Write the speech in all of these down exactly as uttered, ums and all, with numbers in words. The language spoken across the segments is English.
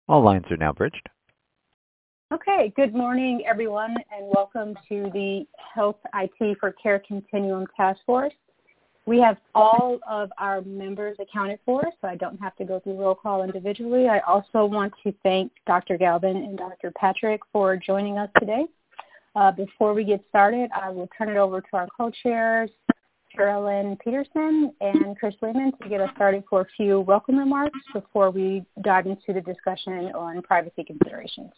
All lines are now bridged. Okay, good morning, everyone, and welcome to the Health I T for Care Continuum Task Force. We have all of our members accounted for, so I don't have to go through roll call individually. I also want to thank Doctor Galvin and Doctor Patrick for joining us today. Uh, before we get started, I will turn it over to our co-chairs, Carolyn Peterson and Chris Lehman, to get us started for a few welcome remarks before we dive into the discussion on privacy considerations.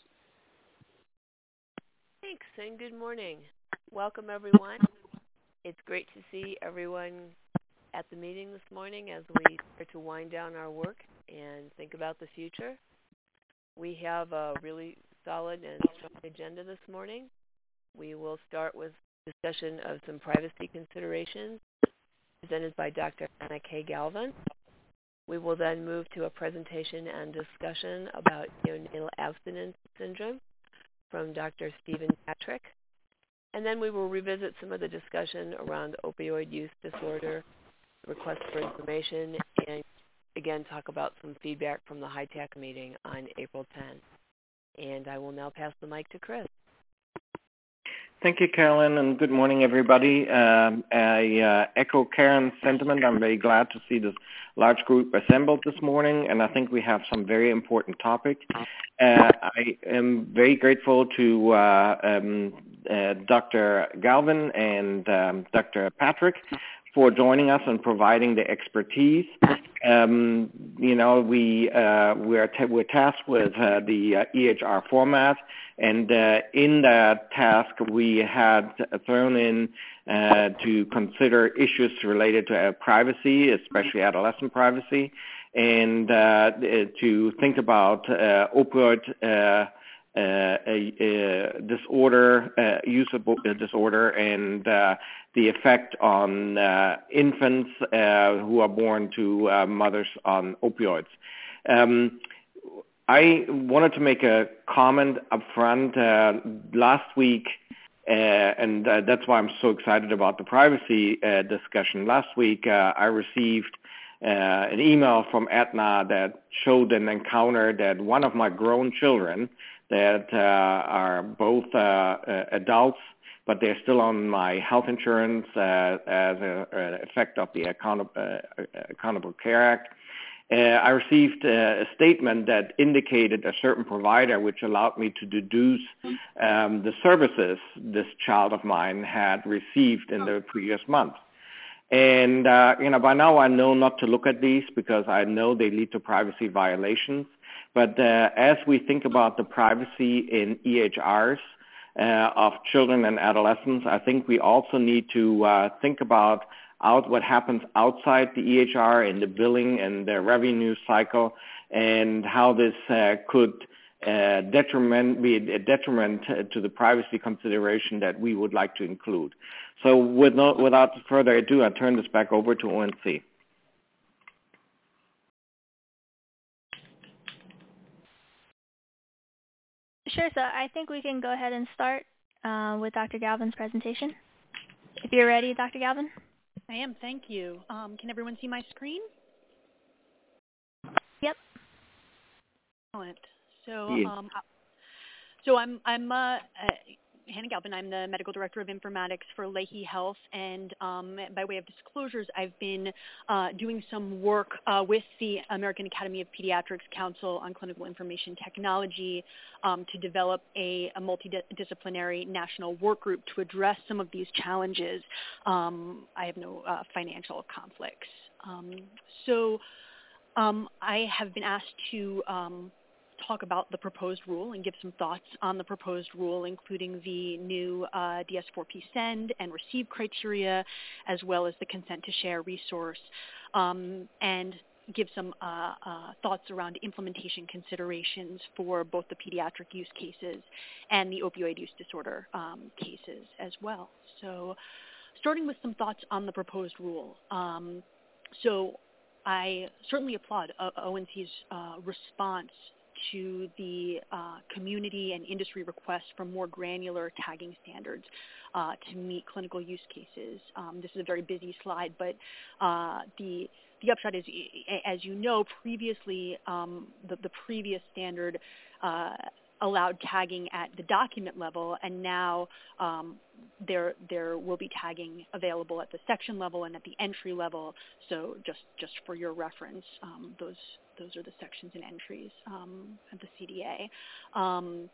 Thanks, and good morning. Welcome, everyone. It's great to see everyone at the meeting this morning as we start to wind down our work and think about the future. We have a really solid and strong agenda this morning. We will start with discussion of some privacy considerations presented by Doctor Anna K. Galvin. We will then move to a presentation and discussion about neonatal abstinence syndrome from Doctor Stephen Patrick. And then we will revisit some of the discussion around opioid use disorder, request for information, and again talk about some feedback from the HITAC meeting on April tenth. And I will now pass the mic to Chris. Thank you, Carolyn, and good morning, everybody. Um, I uh, echo Karen's sentiment. I'm very glad to see this large group assembled this morning, and I think we have some very important topics. Uh, I am very grateful to uh, um, uh, Doctor Galvin and um, Doctor Patrick for joining us and providing the expertise. Um, you know, we uh, we're t- we're tasked with uh, the uh, E H R format, and uh, in that task we had thrown in uh, to consider issues related to uh, privacy, especially adolescent privacy, and uh, to think about uh, opioid uh, uh, uh, disorder, uh, use of disorder, and uh, the effect on uh, infants uh, who are born to uh, mothers on opioids. Um, I wanted to make a comment up front. Uh, last week, uh, and uh, that's why I'm so excited about the privacy uh, discussion. Last week, uh, I received uh, an email from Aetna that showed an encounter that one of my grown children that uh, are both uh, uh, adults, but they're still on my health insurance uh, as an effect of the Account- uh, Accountable Care Act. Uh, I received uh, a statement that indicated a certain provider, which allowed me to deduce um, the services this child of mine had received in the previous month. And, uh, you know, by now I know not to look at these because I know they lead to privacy violations. But uh, as we think about the privacy in E H Rs uh, of children and adolescents, I think we also need to uh, think about out what happens outside the E H R in the billing and the revenue cycle, and how this uh, could uh, detriment be a detriment to the privacy consideration that we would like to include. So with no, without further ado, I turn this back over to O N C. Sure, so I think we can go ahead and start uh, with Doctor Galvin's presentation. If you're ready, Doctor Galvin. I am, thank you. Um, can everyone see my screen? Yep. Excellent. So, Yeah. um, so I'm I'm uh, uh, Hannah Galvin. I'm the medical director of informatics for Lahey Health, and um, by way of disclosures, I've been uh, doing some work uh, with the American Academy of Pediatrics Council on Clinical Information Technology um, to develop a, a multidisciplinary national work group to address some of these challenges. Um, I have no uh, financial conflicts. Um, so um, I have been asked to um, talk about the proposed rule and give some thoughts on the proposed rule, including the new uh, D S four P send and receive criteria, as well as the consent to share resource, um, and give some uh, uh, thoughts around implementation considerations for both the pediatric use cases and the opioid use disorder um, cases as well. So starting with some thoughts on the proposed rule. Um, so I certainly applaud O N C's uh, response to the uh, community and industry requests for more granular tagging standards uh, to meet clinical use cases. Um, this is a very busy slide, but uh, the the upshot is, as you know, previously um, the, the previous standard uh, allowed tagging at the document level, and now um, there there will be tagging available at the section level and at the entry level. So just just for your reference, um, those those are the sections and entries um, of the C D A. Um,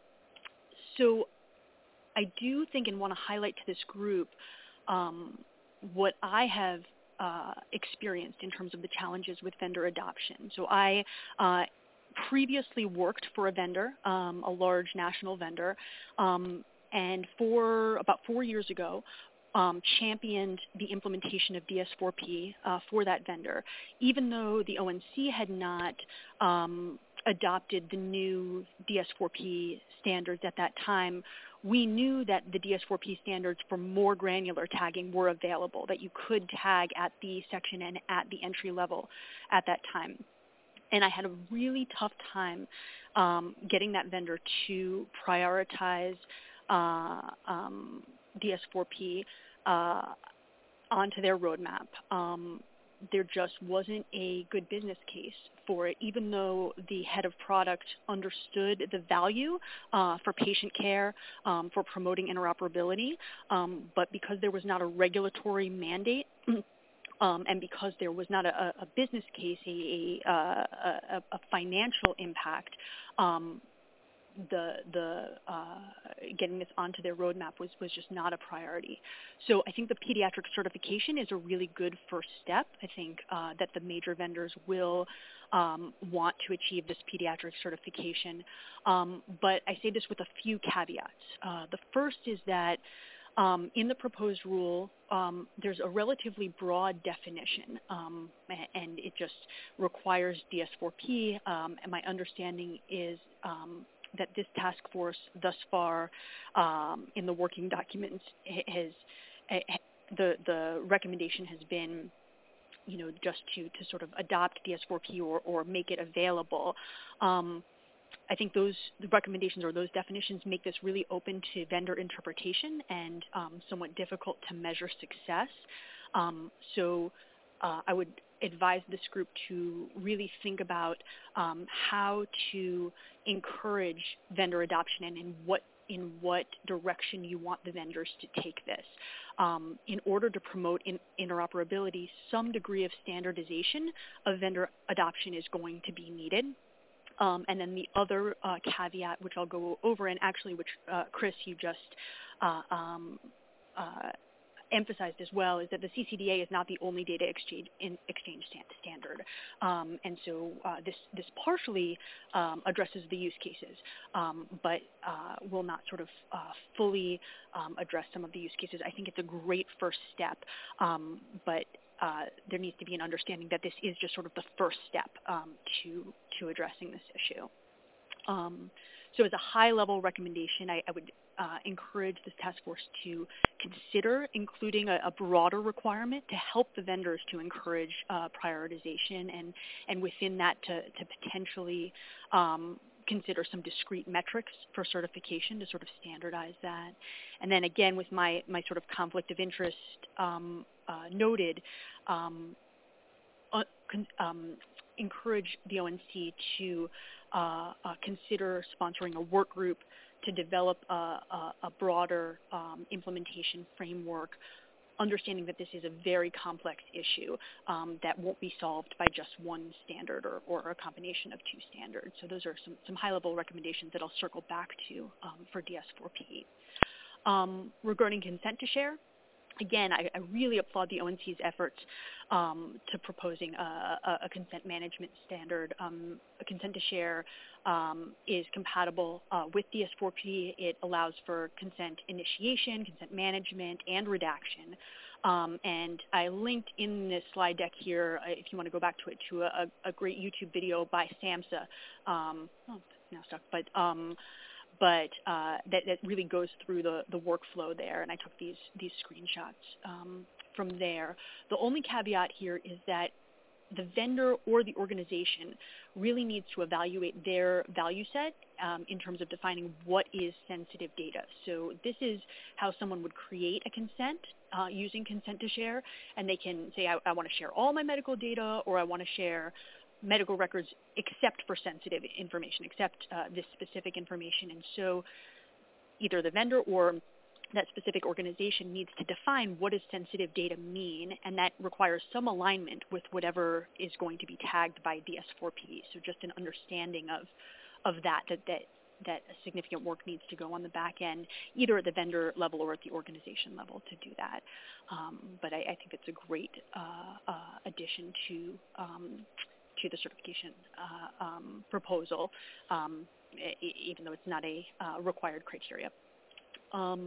so I do think and want to highlight to this group um, what I have uh, experienced in terms of the challenges with vendor adoption. So I uh, previously worked for a vendor, um, a large national vendor, um, and for about four years ago, um, championed the implementation of D S four P uh, for that vendor, even though the O N C had not um, adopted the new D S four P standards at that time. We knew that the D S four P standards for more granular tagging were available, that you could tag at the section and at the entry level at that time. And I had a really tough time um, getting that vendor to prioritize uh, um, D S four P uh, onto their roadmap. Um, there just wasn't a good business case for it, even though the head of product understood the value uh, for patient care, um, for promoting interoperability, um, but because there was not a regulatory mandate, Um, and because there was not a, a business case, a, a, a, a financial impact, um, the the uh, getting this onto their roadmap was, was just not a priority. So I think the pediatric certification is a really good first step. I think uh, that the major vendors will um, want to achieve this pediatric certification. Um, but I say this with a few caveats. Uh, the first is that Um, in the proposed rule, um, there's a relatively broad definition, um, and it just requires D S four P. Um, and my understanding is um, that this task force thus far um, in the working documents has the the recommendation has been, you know, just to to sort of adopt D S four P or or make it available. Um, I think those the recommendations or those definitions make this really open to vendor interpretation and um, somewhat difficult to measure success. Um, so uh, I would advise this group to really think about um, how to encourage vendor adoption and in what in what direction you want the vendors to take this. Um, in order to promote in, interoperability, some degree of standardization of vendor adoption is going to be needed. Um, and then the other uh, caveat, which I'll go over, and actually which, uh, Chris, you just uh, um, uh, emphasized as well, is that the C C D A is not the only data exchange, in, exchange standard. Um, and so uh, this, this partially um, addresses the use cases, um, but uh, will not sort of uh, fully um, address some of the use cases. I think it's a great first step, um, but Uh, there needs to be an understanding that this is just sort of the first step um, to to addressing this issue. Um, so as a high-level recommendation, I, I would uh, encourage this task force to consider including a, a broader requirement to help the vendors to encourage uh, prioritization, and, and within that to, to potentially um, consider some discrete metrics for certification to sort of standardize that. And then again, with my, my sort of conflict of interest um, uh, noted, um, uh, con- um, encourage the O N C to uh, uh, consider sponsoring a work group to develop a, a, a broader um, implementation framework, understanding that this is a very complex issue um, that won't be solved by just one standard or, or a combination of two standards. So those are some, some high-level recommendations that I'll circle back to um, for D S four P. Um, regarding consent to share, again, I, I really applaud the O N C's efforts um, to proposing a, a, a consent management standard. Um, a consent to share um, is compatible uh, with D S four P. It allows for consent initiation, consent management, and redaction. Um, and I linked in this slide deck here, uh, if you want to go back to it, to a, a great YouTube video by SAMHSA. Um, oh, it's now stuck, but um, but uh, that, that really goes through the, the workflow there, and I took these these screenshots um, from there. The only caveat here is that the vendor or the organization really needs to evaluate their value set um, in terms of defining what is sensitive data. So this is how someone would create a consent uh, using consent to share, and they can say, I, I want to share all my medical data, or I want to share medical records except for sensitive information, except uh, this specific information. And so either the vendor or that specific organization needs to define what does sensitive data mean, and that requires some alignment with whatever is going to be tagged by D S four P. So just an understanding of of that, that, that, that significant work needs to go on the back end, either at the vendor level or at the organization level to do that. Um, but I, I think it's a great uh, uh, addition to um, to the certification uh, um, proposal, um, e- even though it's not a uh, required criteria. Um,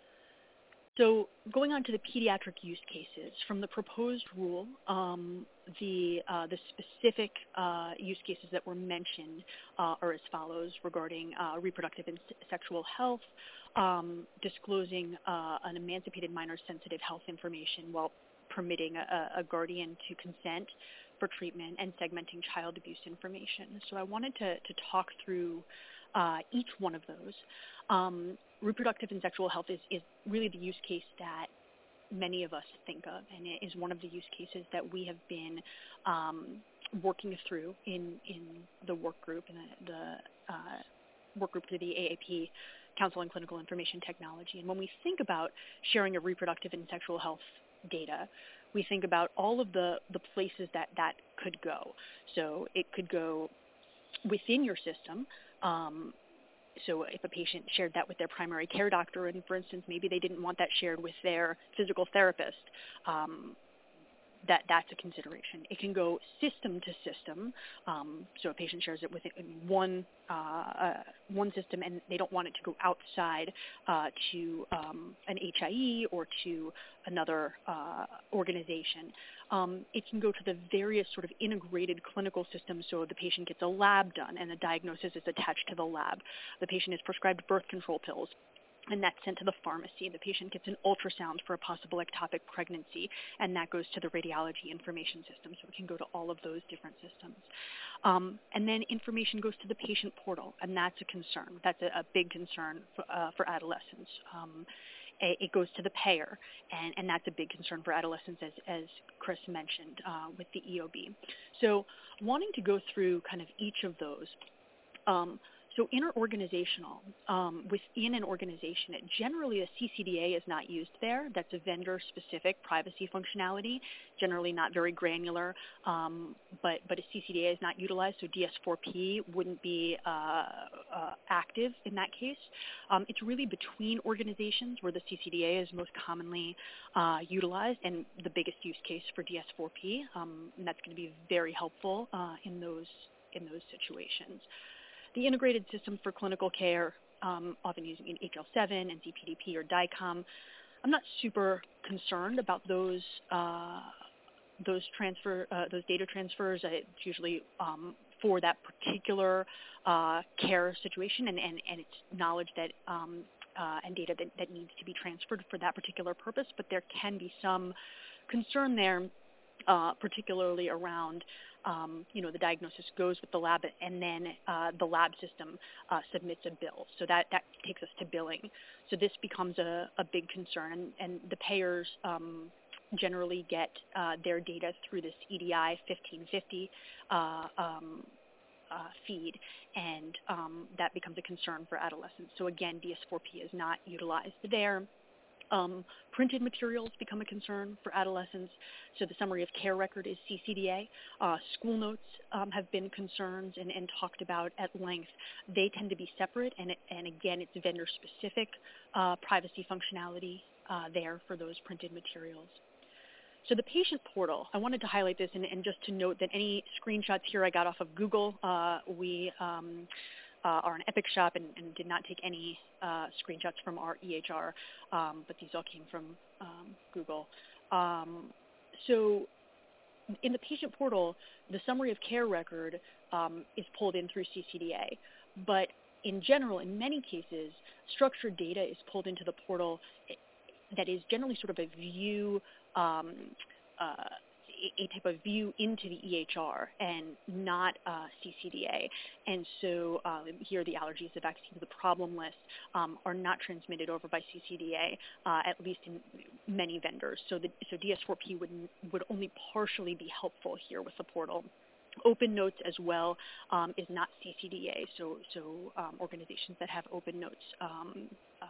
so going on to the pediatric use cases, from the proposed rule, um, the, uh, the specific uh, use cases that were mentioned uh, are as follows regarding uh, reproductive and s- sexual health, um, disclosing uh, an emancipated minor's sensitive health information while permitting a, a guardian to consent for treatment, and segmenting child abuse information. So I wanted to, to talk through uh, each one of those. Um, reproductive and sexual health is, is really the use case that many of us think of, and it is one of the use cases that we have been um, working through in, in the work group, and the, the uh, work group through the A A P, Council on Clinical Information Technology. And when we think about sharing of reproductive and sexual health data, we think about all of the, the places that that could go. So it could go within your system. Um, so if a patient shared that with their primary care doctor, and for instance, maybe they didn't want that shared with their physical therapist, um, that that's a consideration. It can go system to system. Um, so a patient shares it with one uh, uh, one system, and they don't want it to go outside uh, to um, an H I E or to another uh, organization. Um, it can go to the various sort of integrated clinical systems. So the patient gets a lab done, and a diagnosis is attached to the lab. The patient is prescribed birth control pills, and that's sent to the pharmacy. The patient gets an ultrasound for a possible ectopic pregnancy, and that goes to the radiology information system. So it can go to all of those different systems. Um, and then information goes to the patient portal, and that's a concern. That's a, a big concern for, uh, for adolescents. Um, it goes to the payer, and, and that's a big concern for adolescents, as, as Chris mentioned, uh, with the E O B. So wanting to go through kind of each of those, um, so interorganizational, um, within an organization, it generally a C C D A is not used there. That's a vendor-specific privacy functionality, generally not very granular, um, but, but a C C D A is not utilized, so D S four P wouldn't be uh, uh, active in that case. Um, it's really between organizations where the C C D A is most commonly uh, utilized, and the biggest use case for D S four P, um, and that's going to be very helpful uh, in those in those situations. The integrated system for clinical care, um, often using in H L seven, N C P D P, or DICOM, I'm not super concerned about those uh, those transfer uh, those data transfers. It's usually um, for that particular uh, care situation, and, and, and it's knowledge that um, uh, and data that, that needs to be transferred for that particular purpose. But there can be some concern there, uh, particularly around Um, you know, the diagnosis goes with the lab, and then uh, the lab system uh, submits a bill. So that, that takes us to billing. So this becomes a, a big concern, and, and the payers um, generally get uh, their data through this E D I fifteen fifty uh, um, uh, feed, and um, that becomes a concern for adolescents. So again, D S four P is not utilized there. Um, printed materials become a concern for adolescents. So the summary of care record is C C D A. Uh, school notes um, have been concerns and, and talked about at length. They tend to be separate, and, it, and again, it's vendor-specific uh, privacy functionality uh, there for those printed materials. So the patient portal, I wanted to highlight this, and, and just to note that any screenshots here I got off of Google. Uh, we um, Uh, are an Epic shop, and, and did not take any uh, screenshots from our E H R, um, but these all came from um, Google. Um, so in the patient portal, the summary of care record um, is pulled in through C C D A, but in general, in many cases, structured data is pulled into the portal that is generally sort of a view um, uh, a type of view into the E H R and not uh, C C D A. And so uh, here the allergies, the vaccines, the problem list um, are not transmitted over by C C D A, uh, at least in many vendors. So, the, so D S four P would, would only partially be helpful here with the portal. Open Notes as well um, is not C C D A, so, so um, organizations that have Open Notes um, uh,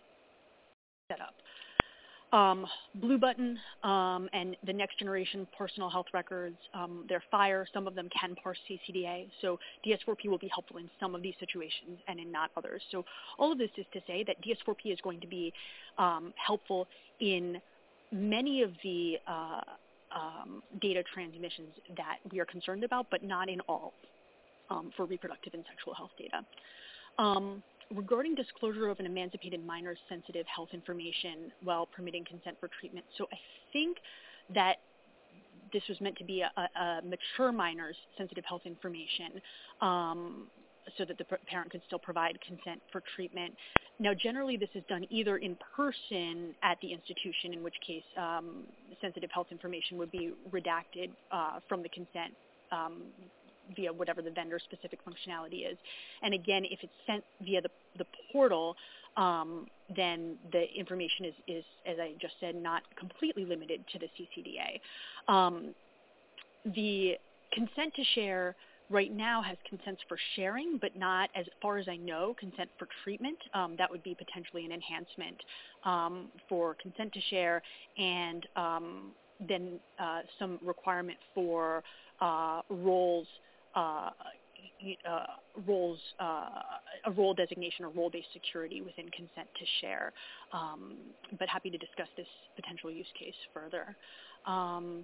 set up. Um, Blue Button um, and the next generation personal health records, um, they're FHIR. Some of them can parse C C D A. So D S four P will be helpful in some of these situations and in not others. So all of this is to say that D S four P is going to be um, helpful in many of the uh, um, data transmissions that we are concerned about, but not in all um, for reproductive and sexual health data. Um, Regarding disclosure of an emancipated minor's sensitive health information while permitting consent for treatment, so I think that this was meant to be a, a mature minor's sensitive health information um, so that the parent could still provide consent for treatment. Now, generally, this is done either in person at the institution, in which case um, sensitive health information would be redacted uh, from the consent um, via whatever the vendor-specific functionality is. And again, if it's sent via the, the portal, um, then the information is, is, as I just said, not completely limited to the C C D A. Um, the consent to share right now has consents for sharing, but not, as far as I know, consent for treatment. Um, that would be potentially an enhancement um, for consent to share, and um, then uh, some requirement for uh, roles Uh, uh, roles, uh, a role designation or role-based security within consent to share. Um, but happy to discuss this potential use case further. Um,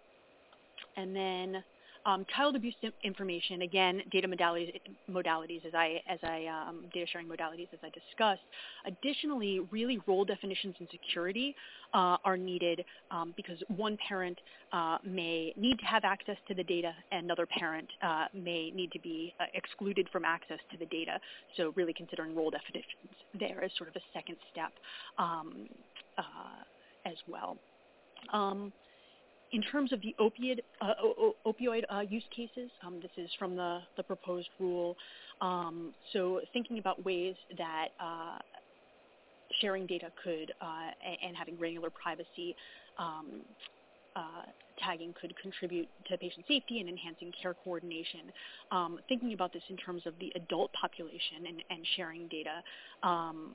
and then um, child abuse information, again, data modalities, modalities as I, as I um, data sharing modalities as I discussed. Additionally, really role definitions and security uh, are needed um, because one parent uh, may need to have access to the data, and another parent uh, may need to be uh, excluded from access to the data. So really considering role definitions there as sort of a second step um, uh, as well. Um, In terms of the opioid, uh, o- opioid uh, use cases, um, this is from the, the proposed rule. Um, so thinking about ways that uh, sharing data could, uh, and having granular privacy um, uh, tagging could contribute to patient safety and enhancing care coordination. Um, thinking about this in terms of the adult population and, and sharing data, um,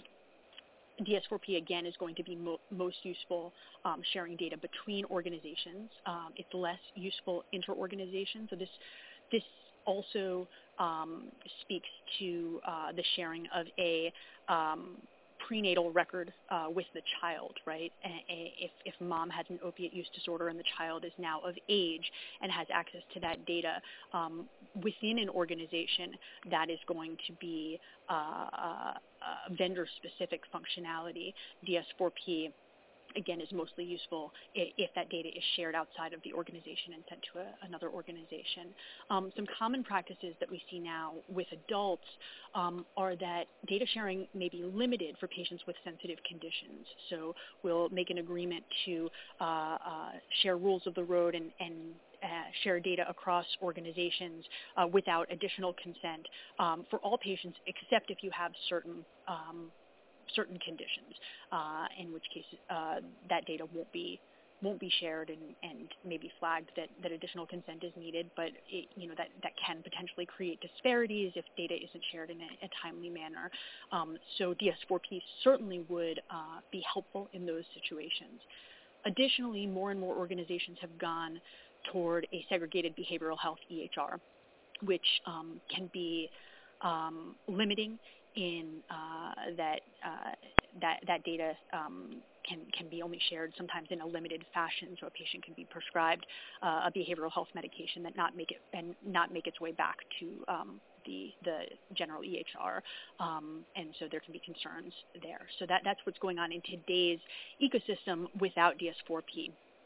D S four P, again, is going to be mo- most useful um, sharing data between organizations. Um, it's less useful inter-organization. So this, this also um, speaks to uh, the sharing of a um, prenatal record uh, with the child, right? A, a, if, if mom has an opiate use disorder and the child is now of age and has access to that data um, within an organization, that is going to be uh, uh, uh, vendor-specific functionality. D S four P, again, is mostly useful if that data is shared outside of the organization and sent to a, another organization. Um, some common practices that we see now with adults um, are that data sharing may be limited for patients with sensitive conditions. So we'll make an agreement to uh, uh, share rules of the road and, and uh, share data across organizations uh, without additional consent um, for all patients, except if you have certain um, certain conditions, uh, in which case uh, that data won't be won't be shared and, and may be flagged that, that additional consent is needed, but it, you know that, that can potentially create disparities if data isn't shared in a, a timely manner. Um, so D S four P certainly would uh, be helpful in those situations. Additionally, more and more organizations have gone toward a segregated behavioral health E H R, which um, can be um, limiting in uh, that uh, that that data um, can can be only shared sometimes in a limited fashion. So a patient can be prescribed uh, a behavioral health medication that not make it and not make its way back to um, the the general E H R, um, and so there can be concerns there. So that that's what's going on in today's ecosystem without D S four P.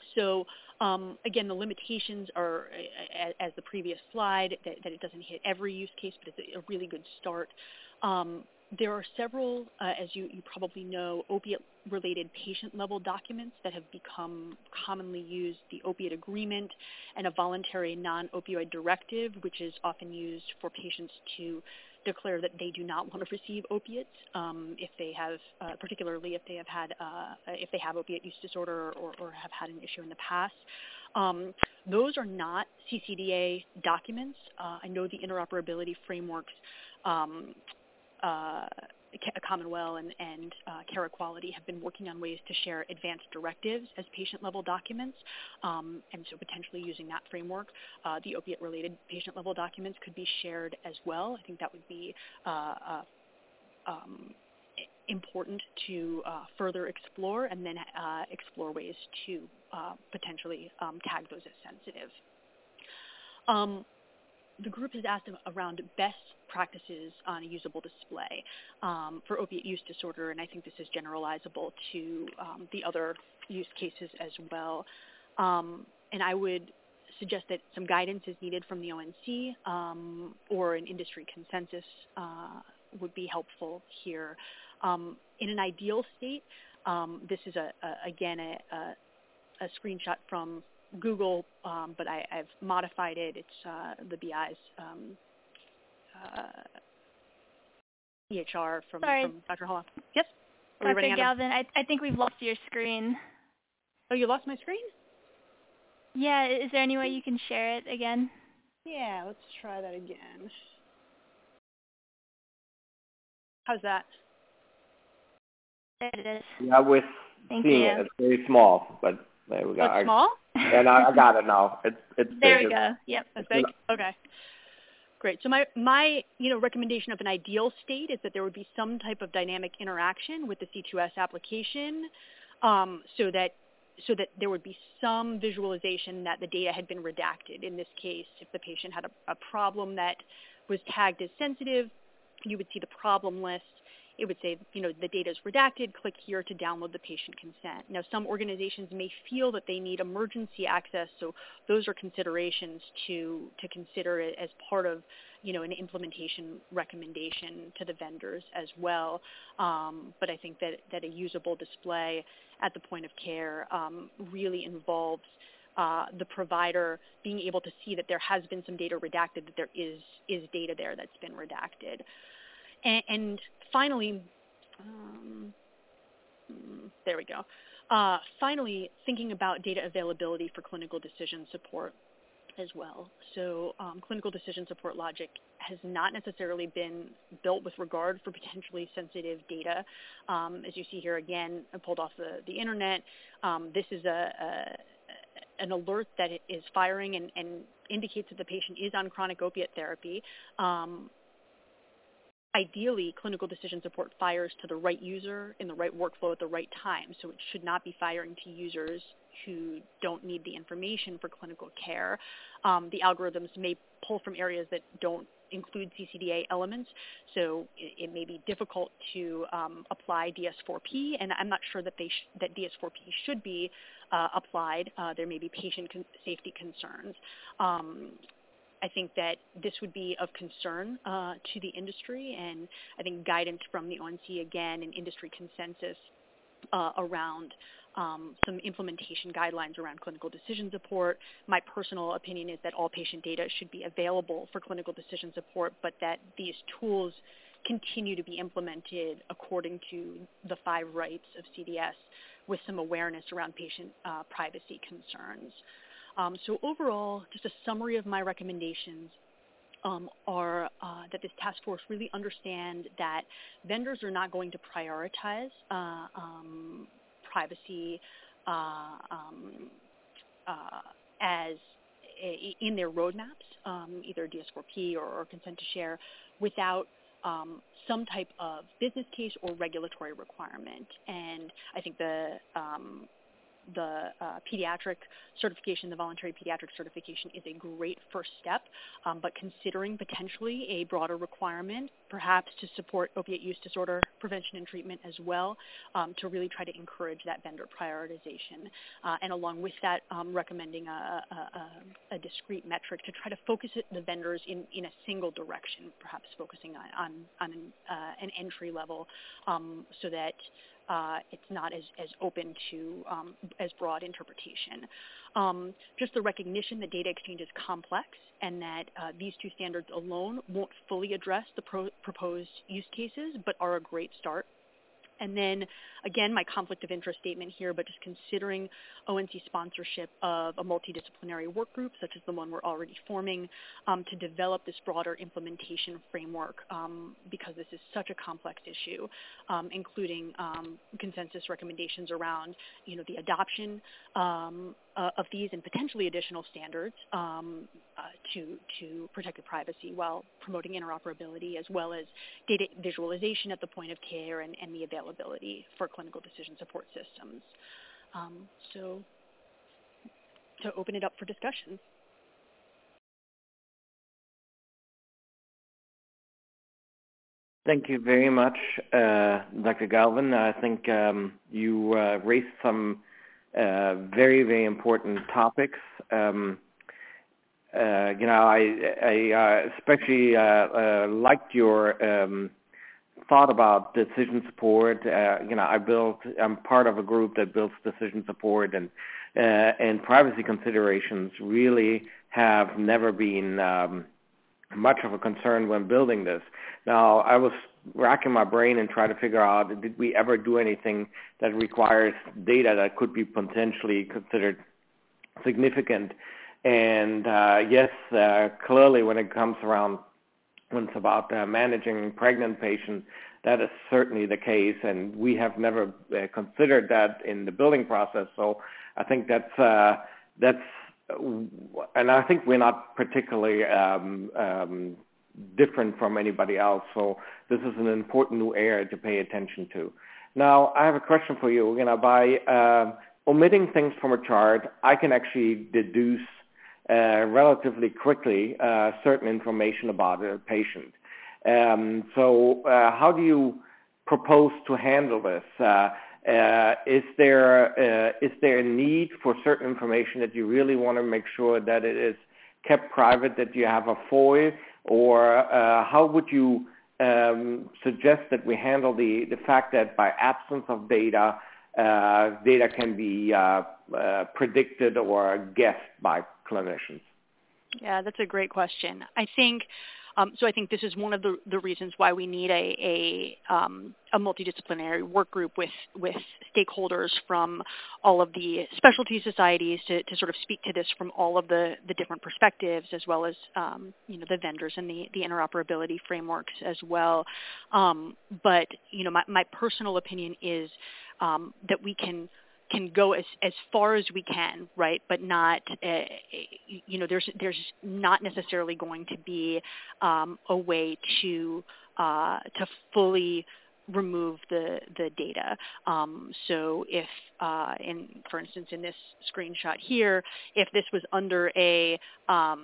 So um, again, the limitations are, as the previous slide, that, that it doesn't hit every use case, but it's a really good start. Um, there are several, uh, as you, you probably know, opiate-related patient-level documents that have become commonly used, the opiate agreement and a voluntary non-opioid directive, which is often used for patients to declare that they do not want to receive opiates um, if they have, uh, particularly if they have had, uh, if they have opiate use disorder or, or have had an issue in the past. Um, those are not C C D A documents. Uh, I know the interoperability frameworks, um, uh, Commonwealth and, and uh, Carequality have been working on ways to share advanced directives as patient-level documents, um, and so potentially using that framework, uh, the opiate-related patient-level documents could be shared as well. I think that would be uh, uh, um, important to uh, further explore, and then uh, explore ways to uh, potentially um, tag those as sensitive. Um, the group has asked around best practices on a usable display um, for opiate use disorder, and I think this is generalizable to um, the other use cases as well. Um, and I would suggest that some guidance is needed from the O N C um, or an industry consensus uh, would be helpful here. Um, in an ideal state, um, this is, a, a again, a, a, a screenshot from Google, um, but I, I've modified it. It's uh, the B I's um, uh, E H R from, from Doctor Holla. Yes? Are Doctor Galvin, I, I think we've lost your screen. Oh, you lost my screen? Yeah, is there any way you can share it again? Yeah, let's try that again. How's that? There it is. Yeah, we're Thank seeing you. it. It's very small, but there we go. It's small? And I, I got it now. It's it's there big. we go. Yep. That's big? Okay. Great. So my, my you know, recommendation of an ideal state is that there would be some type of dynamic interaction with the C two S application um, so that so that there would be some visualization that the data had been redacted. In this case, if the patient had a, a problem that was tagged as sensitive, you would see the problem list. It would say, you know, the data is redacted, click here to download the patient consent. Now, some organizations may feel that they need emergency access, so those are considerations to, to consider it as part of, you know, an implementation recommendation to the vendors as well. Um, but I think that, that a usable display at the point of care um, really involves uh, the provider being able to see that there has been some data redacted, that there is, is data there that's been redacted. And, and finally, um, there we go. Uh, finally, thinking about data availability for clinical decision support as well. So um, clinical decision support logic has not necessarily been built with regard for potentially sensitive data. Um, as you see here again, I pulled off the, the internet. Um, this is a, a, an alert that is firing and, and indicates that the patient is on chronic opiate therapy. Um, Ideally, clinical decision support fires to the right user in the right workflow at the right time, so it should not be firing to users who don't need the information for clinical care. Um, the algorithms may pull from areas that don't include C C D A elements, so it, it may be difficult to um, apply D S four P, and I'm not sure that, they sh- that D S four P should be uh, applied. Uh, there may be patient con- safety concerns. Um, I think that this would be of concern uh, to the industry, and I think guidance from the O N C again and industry consensus uh, around um, some implementation guidelines around clinical decision support. My personal opinion is that all patient data should be available for clinical decision support, but that these tools continue to be implemented according to the five rights of C D S with some awareness around patient uh, privacy concerns. Um, so overall, just a summary of my recommendations um, are uh, that this task force really understand that vendors are not going to prioritize uh, um, privacy uh, um, uh, as a, in their roadmaps, um, either D S four P or, or consent to share, without um, some type of business case or regulatory requirement. And I think the um, the uh, pediatric certification, the voluntary pediatric certification, is a great first step, um, but considering potentially a broader requirement perhaps to support opiate use disorder prevention and treatment as well, um, to really try to encourage that vendor prioritization. Uh, and along with that, um, recommending a, a, a, a discrete metric to try to focus it, the vendors in, in a single direction, perhaps focusing on, on, on an, uh, an entry level um, so that Uh, it's not as, as open to um, as broad interpretation. Um, just the recognition that data exchange is complex and that uh, these two standards alone won't fully address the pro- proposed use cases, but are a great start. And then, again, my conflict of interest statement here, but just considering O N C sponsorship of a multidisciplinary work group, such as the one we're already forming, um, to develop this broader implementation framework, um, because this is such a complex issue, um, including um, consensus recommendations around, you know, the adoption um, uh, of these and potentially additional standards um, uh, to to protect the privacy while promoting interoperability, as well as data visualization at the point of care and, and the availability for clinical decision support systems. Um, so to open it up for discussion. Thank you very much, uh, Doctor Galvin. I think um, you uh, raised some uh, very, very important topics. Um, uh, you know, I, I uh, especially uh, uh, liked your um, thought about decision support. Uh, you know, I built, I'm part of a group that builds decision support, and uh, and privacy considerations really have never been um, much of a concern when building this. Now, I was racking my brain and trying to figure out, did we ever do anything that requires data that could be potentially considered significant? And uh, yes, uh, clearly when it comes around, when it's about uh, managing pregnant patients, that is certainly the case, and we have never uh, considered that in the building process. So I think that's uh, that's, and I think we're not particularly um, um, different from anybody else. So this is an important new area to pay attention to. Now, I have a question for you. You know, by uh, omitting things from a chart, I can actually deduce uh, relatively quickly uh, certain information about a patient. Um, so uh, how do you propose to handle this? Uh, uh, is there uh, is there a need for certain information that you really want to make sure that it is kept private, that you have a F O I, or uh, how would you um, suggest that we handle the, the fact that by absence of data, uh, data can be uh, uh, predicted or guessed by clinicians? Yeah, that's a great question. I think Um, so I think this is one of the, the reasons why we need a a, um, a multidisciplinary work group with with stakeholders from all of the specialty societies to, to sort of speak to this from all of the, the different perspectives, as well as um, you know, the vendors and the, the interoperability frameworks as well. Um, but you know, my, my personal opinion is um, that we can. can go as, as far as we can, right? But not, uh, you know, there's there's not necessarily going to be um, a way to uh, to fully remove the the data. Um, so if, uh, in for instance, in this screenshot here, if this was under a um,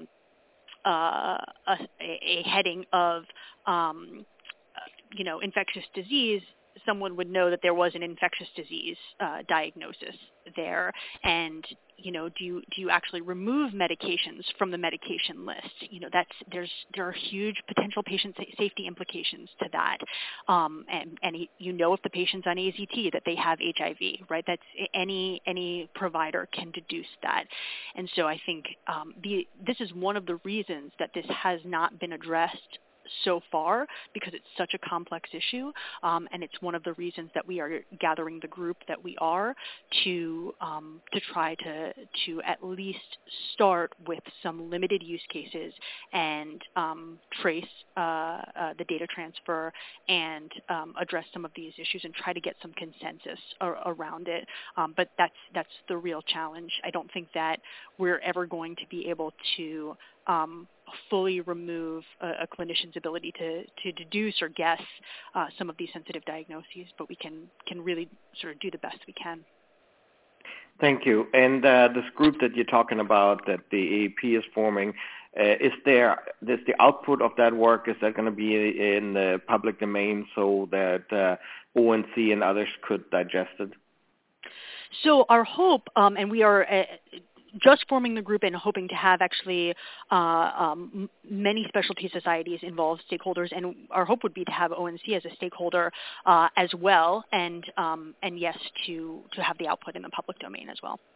uh, a, a heading of um, you know, infectious disease, someone would know that there was an infectious disease uh, diagnosis there. And, you know, do you, do you actually remove medications from the medication list? You know, that's, there's, there are huge potential patient safety implications to that. Um, and, and you know, if the patient's on A Z T, that they have H I V, right? That's any, any provider can deduce that. And so I think um, the, this is one of the reasons that this has not been addressed so far, because it's such a complex issue, um, and it's one of the reasons that we are gathering the group that we are to um, to try to to at least start with some limited use cases and um, trace uh, uh, the data transfer and um, address some of these issues and try to get some consensus ar- around it. Um, but that's that's the real challenge. I don't think that we're ever going to be able to um, fully remove a, a clinician's ability to, to deduce or guess uh, some of these sensitive diagnoses, but we can, can really sort of do the best we can. Thank you. And uh, this group that you're talking about that the A A P is forming, uh, is there is the output of that work, is that going to be in the public domain so that uh, O N C and others could digest it? So our hope, um, and we are uh, just forming the group and hoping to have actually uh, um, many specialty societies involved, stakeholders, and our hope would be to have O N C as a stakeholder uh, as well, and um, and yes, to to have the output in the public domain as well.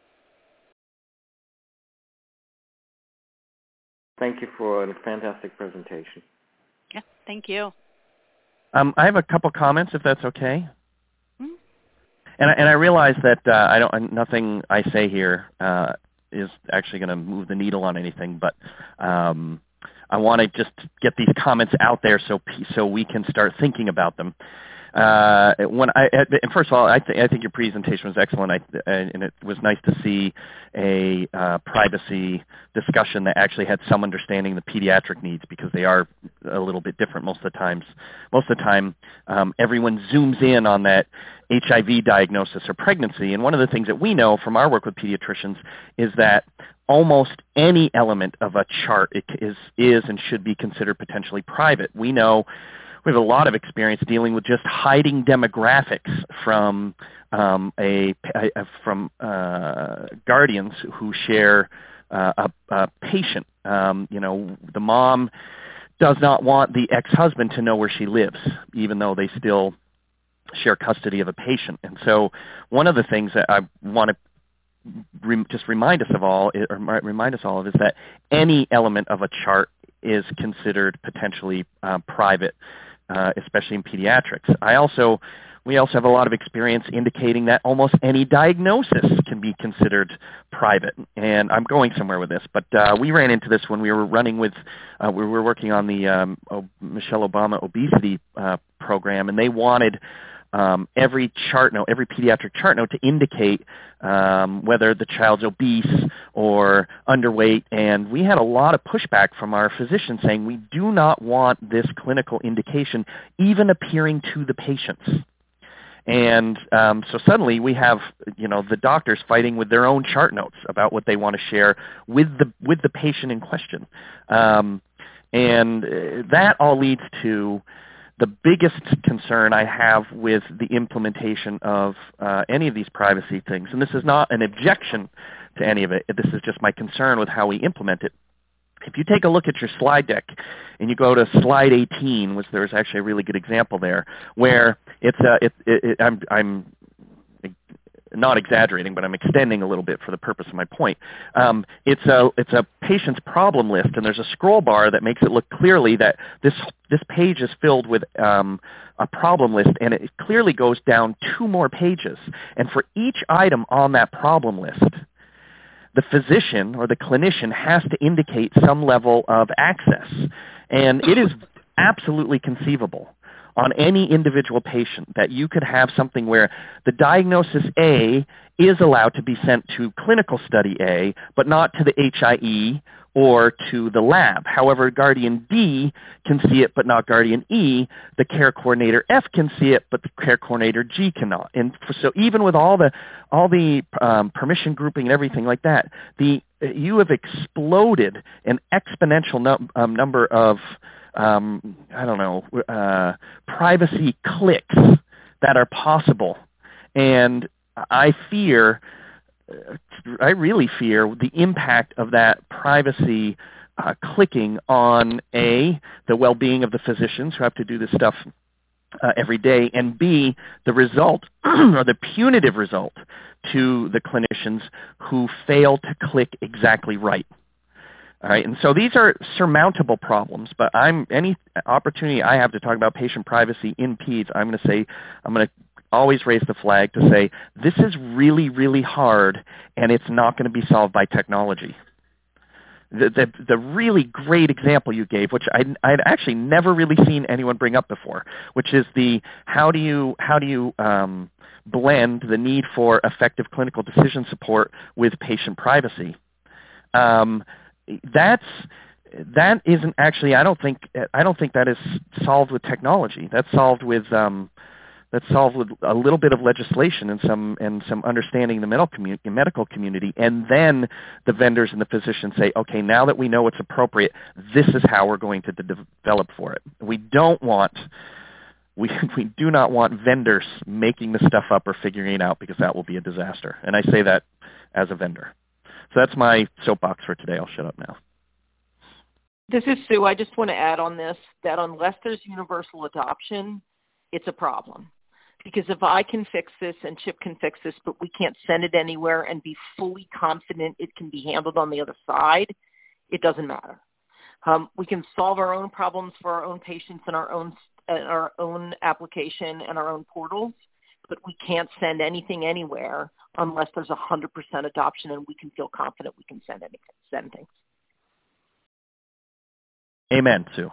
Thank you for a fantastic presentation. Yeah, thank you. Um, I have a couple comments, if that's okay. And I, and I realize that uh, I don't. Nothing I say here uh, is actually going to move the needle on anything. But um, I want to just get these comments out there so so we can start thinking about them. Uh, when I, and first of all, I, th- I think your presentation was excellent, I, and it was nice to see a uh, privacy discussion that actually had some understanding of the pediatric needs, because they are a little bit different most of the times. Most of the time, um, everyone zooms in on that H I V diagnosis or pregnancy, and one of the things that we know from our work with pediatricians is that almost any element of a chart is is and should be considered potentially private. We know. We have a lot of experience dealing with just hiding demographics from um, a, a from uh, guardians who share uh, a, a patient. Um, you know, the mom does not want the ex-husband to know where she lives, even though they still share custody of a patient. And so, one of the things that I want to re- just remind us of all, or remind us all of, is that any element of a chart is considered potentially uh, private. Uh, especially in pediatrics. I also, we also have a lot of experience indicating that almost any diagnosis can be considered private. And I'm going somewhere with this, but uh, we ran into this when we were running with, uh, we were working on the um, o- Michelle Obama obesity uh, program, and they wanted um, every chart note, every pediatric chart note to indicate um, whether the child's obese or underweight. And we had a lot of pushback from our physicians saying we do not want this clinical indication even appearing to the patients. And um, so suddenly we have, you know, the doctors fighting with their own chart notes about what they want to share with the with the patient in question. Um, and that all leads to the biggest concern I have with the implementation of uh, any of these privacy things. And this is not an objection to any of it. This is just my concern with how we implement it. If you take a look at your slide deck and you go to slide eighteen, which there's actually a really good example there, where it's a, it, it, it, I'm, I'm not exaggerating, but I'm extending a little bit for the purpose of my point. Um, it's a it's a patient's problem list, and there's a scroll bar that makes it look clearly that this this page is filled with um, a problem list, and it clearly goes down two more pages. And for each item on that problem list, the physician or the clinician has to indicate some level of access. And it is absolutely conceivable on any individual patient that you could have something where the diagnosis A is allowed to be sent to clinical study A, but not to the H I E or to the lab. However, Guardian D can see it, but not Guardian E. The care coordinator F can see it, but the care coordinator G cannot. And so even with all the all the um, permission grouping and everything like that, the you have exploded an exponential num- um, number of um, I don't know uh, privacy clicks that are possible, and I fear. I really fear the impact of that privacy uh, clicking on A, the well-being of the physicians who have to do this stuff uh, every day, and B, the result or the punitive result to the clinicians who fail to click exactly right. All right, and so these are surmountable problems, but I'm any opportunity I have to talk about patient privacy in peds, I'm going to say, I'm going to always raise the flag to say, this is really, really hard, and it's not going to be solved by technology. The, the, the really great example you gave, which I'd, I'd actually never really seen anyone bring up before, which is the how do you, how do you um, blend the need for effective clinical decision support with patient privacy. Um, that's that isn't actually. I don't think. I don't think that is solved with technology. That's solved with um, Let's solve with a little bit of legislation and some and some understanding in the medical community, medical community, and then the vendors and the physicians say, okay, now that we know what's appropriate, this is how we're going to de- develop for it. We don't want, we we do not want vendors making the stuff up or figuring it out, because that will be a disaster. And I say that as a vendor. So that's my soapbox for today. I'll shut up now. This is Sue. I just want to add on this that unless there's universal adoption, it's a problem. Because if I can fix this and Chip can fix this, but we can't send it anywhere and be fully confident it can be handled on the other side, it doesn't matter. Um, we can solve our own problems for our own patients and our own uh, our own application and our own portals, but we can't send anything anywhere unless there's one hundred percent adoption and we can feel confident we can send anything, send things. Amen, Sue.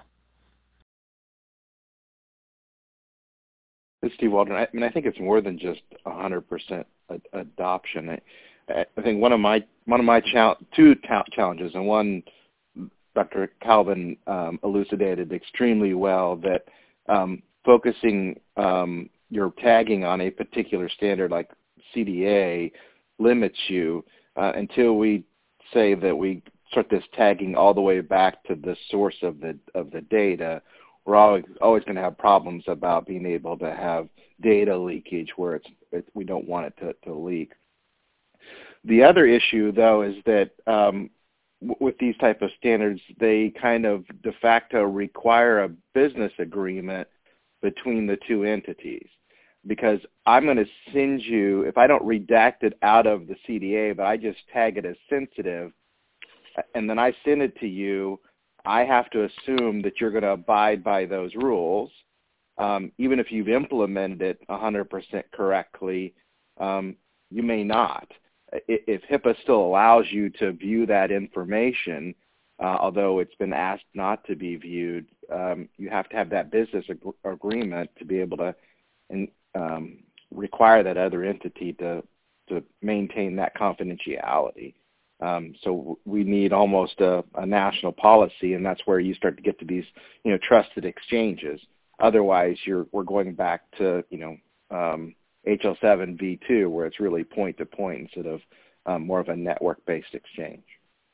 It's Steve Waldron. I mean, I think it's more than just one hundred percent ad- adoption. I, I think one of my one of my chal- two ta- challenges, and one Doctor Calvin um, elucidated extremely well, that um, focusing um, your tagging on a particular standard like C D A limits you uh, until we say that we start this tagging all the way back to the source of the of the data. We're always, always going to have problems about being able to have data leakage where it's, it, we don't want it to, to leak. The other issue, though, is that um, w- with these type of standards, they kind of de facto require a business agreement between the two entities. Because I'm going to send you, if I don't redact it out of the C D A, but I just tag it as sensitive, and then I send it to you, I have to assume that you're going to abide by those rules, um, even if you've implemented it one hundred percent correctly. Um, you may not. If HIPAA still allows you to view that information, uh, although it's been asked not to be viewed, um, you have to have that business ag- agreement to be able to and, um, require that other entity to to maintain that confidentiality. Um, so we need almost a, a national policy, and that's where you start to get to these, you know, trusted exchanges. Otherwise, you're we're going back to, you know, um, H L seven V two, where it's really point to point instead of um, more of a network-based exchange.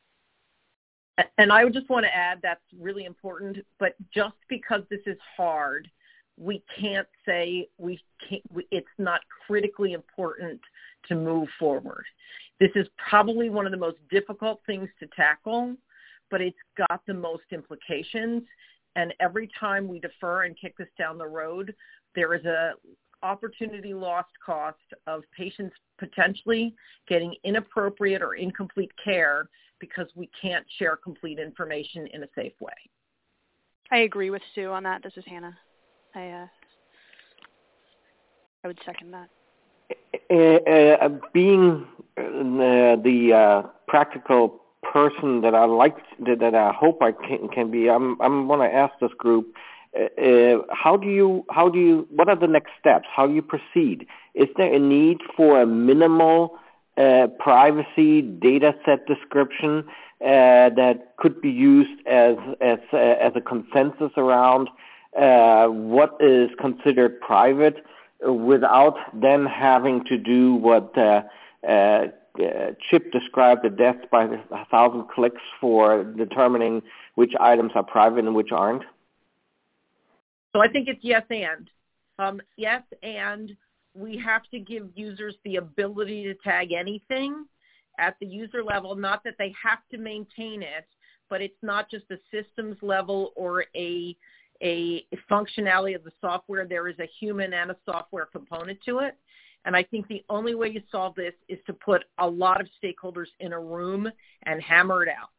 And I would just want to add that's really important. But just because this is hard, we can't say we can't. It's not critically important to move forward. This is probably one of the most difficult things to tackle, but it's got the most implications. And every time we defer and kick this down the road, there is a opportunity lost cost of patients potentially getting inappropriate or incomplete care because we can't share complete information in a safe way. I agree with Sue on that. This is Hannah. I uh, I would second that. Uh, uh, being uh, the uh, practical person that I like, that I hope I can, can be, I'm I'm going to ask this group: uh, how do you how do you what are the next steps? How do you proceed? Is there a need for a minimal uh, privacy data set description uh, that could be used as as uh, as a consensus around uh, what is considered private, without then having to do what uh, uh, Chip described, the death by a thousand clicks for determining which items are private and which aren't? So I think it's yes and. Um, yes, and we have to give users the ability to tag anything at the user level, not that they have to maintain it, but it's not just a systems level or a a functionality of the software. There is a human and a software component to it. And I think the only way you solve this is to put a lot of stakeholders in a room and hammer it out.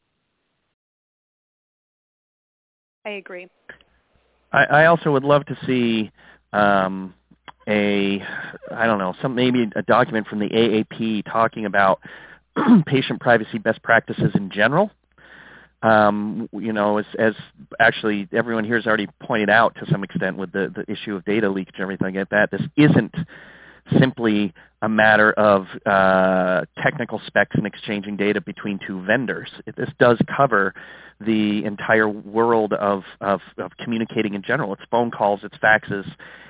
I agree. I, I also would love to see um, a, I don't know, some maybe a document from the A A P talking about patient privacy best practices in general. Um, you know, as, as actually everyone here has already pointed out to some extent with the, the issue of data leakage and everything like that, this isn't simply a matter of uh, technical specs and exchanging data between two vendors. It, this does cover the entire world of, of, of communicating in general. It's phone calls, it's faxes,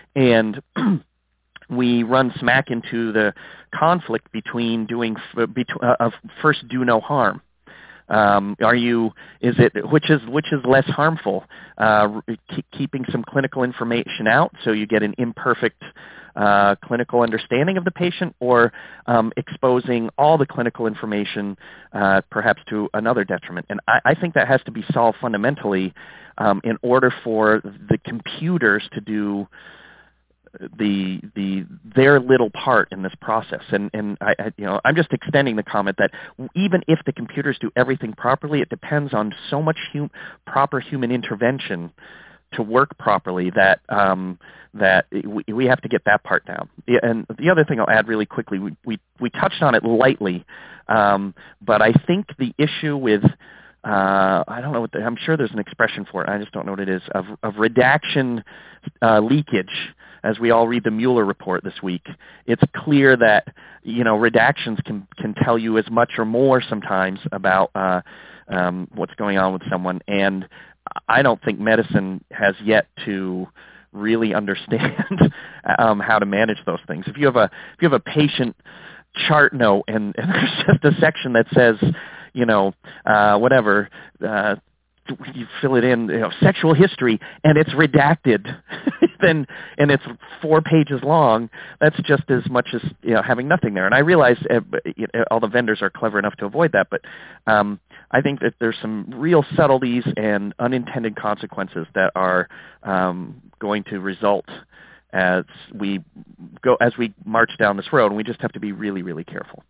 and we run smack into the conflict between doing f- between, uh, of first do no harm. Um, are you? Is it which is which is less harmful? Uh, keep, keeping some clinical information out so you get an imperfect uh, clinical understanding of the patient, or um, exposing all the clinical information, uh, perhaps to another detriment. And I, I think that has to be solved fundamentally um, in order for the computers to do the the their little part in this process. And and I, I you know I'm just extending the comment that even if the computers do everything properly, it depends on so much hum, proper human intervention to work properly that um, that we, we have to get that part down. And the other thing I'll add really quickly, we we, we touched on it lightly, um, but I think the issue with Uh, I don't know what the, I'm sure there's an expression for it. I just don't know what it is, of, of redaction uh, leakage. As we all read the Mueller report this week, it's clear that, you know, redactions can, can tell you as much or more sometimes about uh, um, what's going on with someone. And I don't think medicine has yet to really understand um, how to manage those things. If you have a if you have a patient chart note and, and there's just a section that says, you know, uh, whatever, uh, you fill it in, you know, sexual history, and it's redacted, then, and it's four pages long, that's just as much as, you know, having nothing there. And I realize uh, all the vendors are clever enough to avoid that, but um, I think that there's some real subtleties and unintended consequences that are um, going to result as we go, as we march down this road, and we just have to be really, really careful.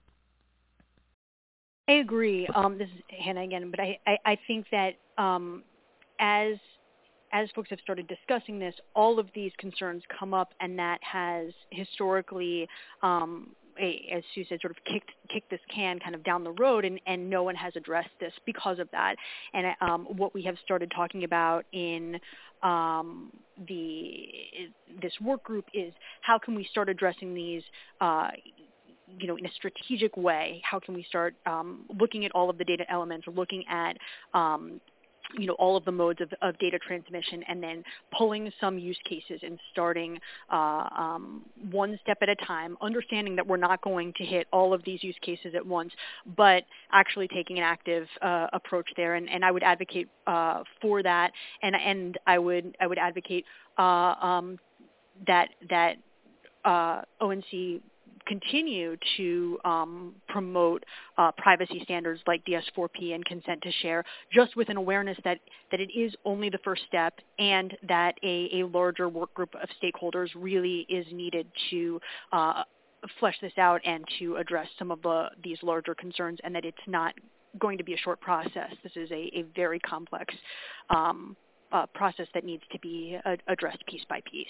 I agree. Um, this is Hannah again, but I, I, I think that um, as as folks have started discussing this, all of these concerns come up, and that has historically, um, a, as Sue said, sort of kicked kicked this can kind of down the road, and, and no one has addressed this because of that. And um, what we have started talking about in um, the this work group is how can we start addressing these uh, you know, in a strategic way. How can we start um, looking at all of the data elements, looking at, um, you know, all of the modes of, of data transmission, and then pulling some use cases and starting uh, um, one step at a time, understanding that we're not going to hit all of these use cases at once, but actually taking an active uh, approach there. And, and I would advocate uh, for that, and and I would I would advocate uh, um, that that uh, O N C continue to um, promote uh, privacy standards like D S four P and consent to share, just with an awareness that, that it is only the first step, and that a, a larger work group of stakeholders really is needed to uh, flesh this out and to address some of the, these larger concerns, and that it's not going to be a short process. This is a, a very complex um, uh, process that needs to be uh, addressed piece by piece.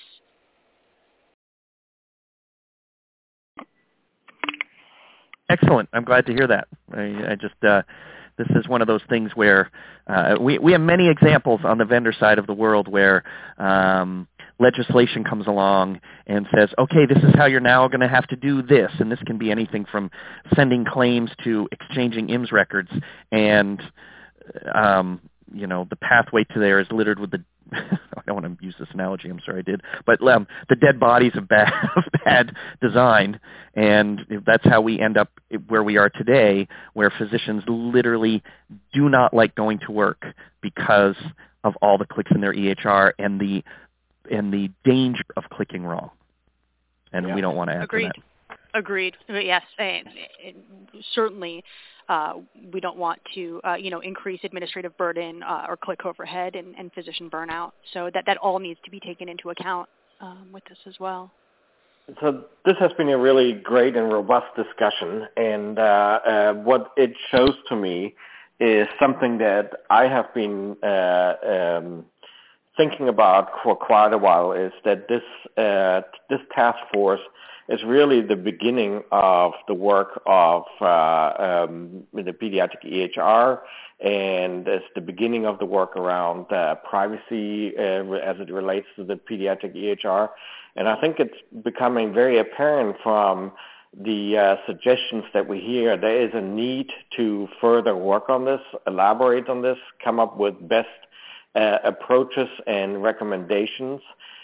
Excellent. I'm glad to hear that. I, I just uh, this is one of those things where uh, we we have many examples on the vendor side of the world where um, legislation comes along and says, okay, this is how you're now going to have to do this, and this can be anything from sending claims to exchanging I M S records, and um, you know, the pathway to there is littered with the I don't want to use this analogy, I'm sorry I did, but um, the dead bodies of bad, of bad design, and that's how we end up where we are today, where physicians literally do not like going to work because of all the clicks in their E H R and the and the danger of clicking wrong, and yeah. we don't want to add Agreed. to that. Agreed. Yes, and, and certainly. Uh, we don't want to, uh, you know, increase administrative burden uh, or click overhead and, and physician burnout. So that, that all needs to be taken into account um, with this as well. So this has been a really great and robust discussion, and uh, uh, what it shows to me is something that I have been uh, um, thinking about for quite a while, is that this uh, this task force is really the beginning of the work of uh, um, the pediatric E H R, and it's the beginning of the work around uh, privacy uh, as it relates to the pediatric E H R. And I think it's becoming very apparent from the uh, suggestions that we hear, there is a need to further work on this, elaborate on this, come up with best uh, approaches and recommendations.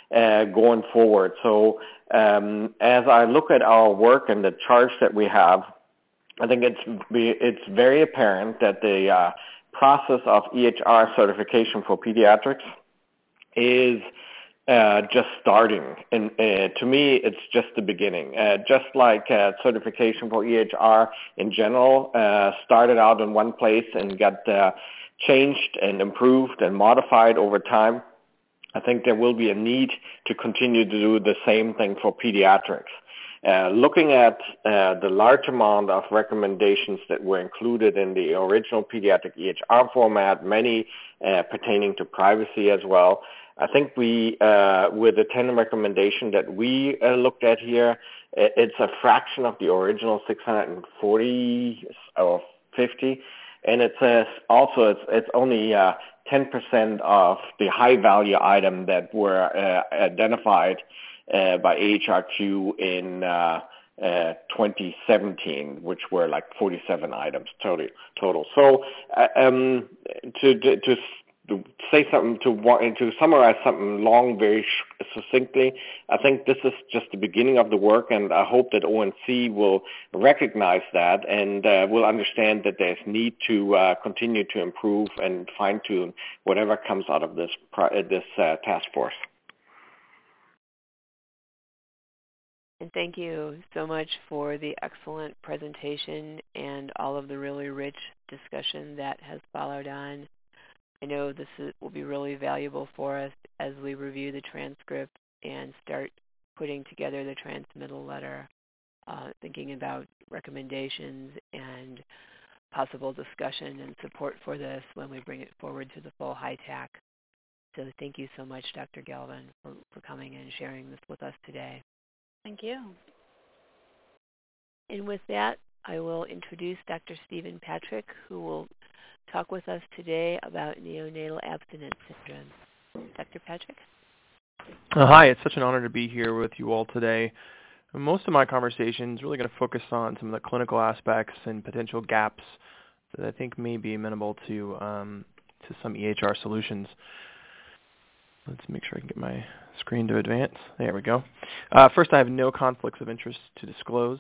uh, going forward. So um, as I look at our work and the charge that we have, I think it's it's very apparent that the uh, process of E H R certification for pediatrics is uh, just starting. And uh, to me, it's just the beginning. Uh, just like uh, certification for E H R in general uh, started out in one place and got uh, changed and improved and modified over time, I think there will be a need to continue to do the same thing for pediatrics. Uh, looking at uh, the large amount of recommendations that were included in the original pediatric E H R format, many uh, pertaining to privacy as well, I think we, uh, with the ten recommendation that we uh, looked at here, it's a fraction of the original six hundred forty or fifty, and it says also it's, it's only uh, ten percent of the high-value item that were uh, identified uh, by A H R Q in uh, uh, twenty seventeen, which were like forty-seven items total. total. So uh, um, to, to, to to say something, to to summarize something long very succinctly, I think this is just the beginning of the work, and I hope that O N C will recognize that and uh, will understand that there's need to uh, continue to improve and fine-tune whatever comes out of this this uh, task force. And thank you so much for the excellent presentation and all of the really rich discussion that has followed on. I know this is, will be really valuable for us as we review the transcript and start putting together the transmittal letter, uh, thinking about recommendations and possible discussion and support for this when we bring it forward to the full H I T A C. So thank you so much, Doctor Galvin, for, for coming and sharing this with us today. Thank you. And with that, I will introduce Doctor Stephen Patrick, who will talk with us today about neonatal abstinence syndrome. Doctor Patrick? Uh, hi, it's such an honor to be here with you all today. Most of my conversation is really going to focus on some of the clinical aspects and potential gaps that I think may be amenable to um, to some E H R solutions. Let's make sure I can get my screen to advance. There we go. Uh, first, I have no conflicts of interest to disclose.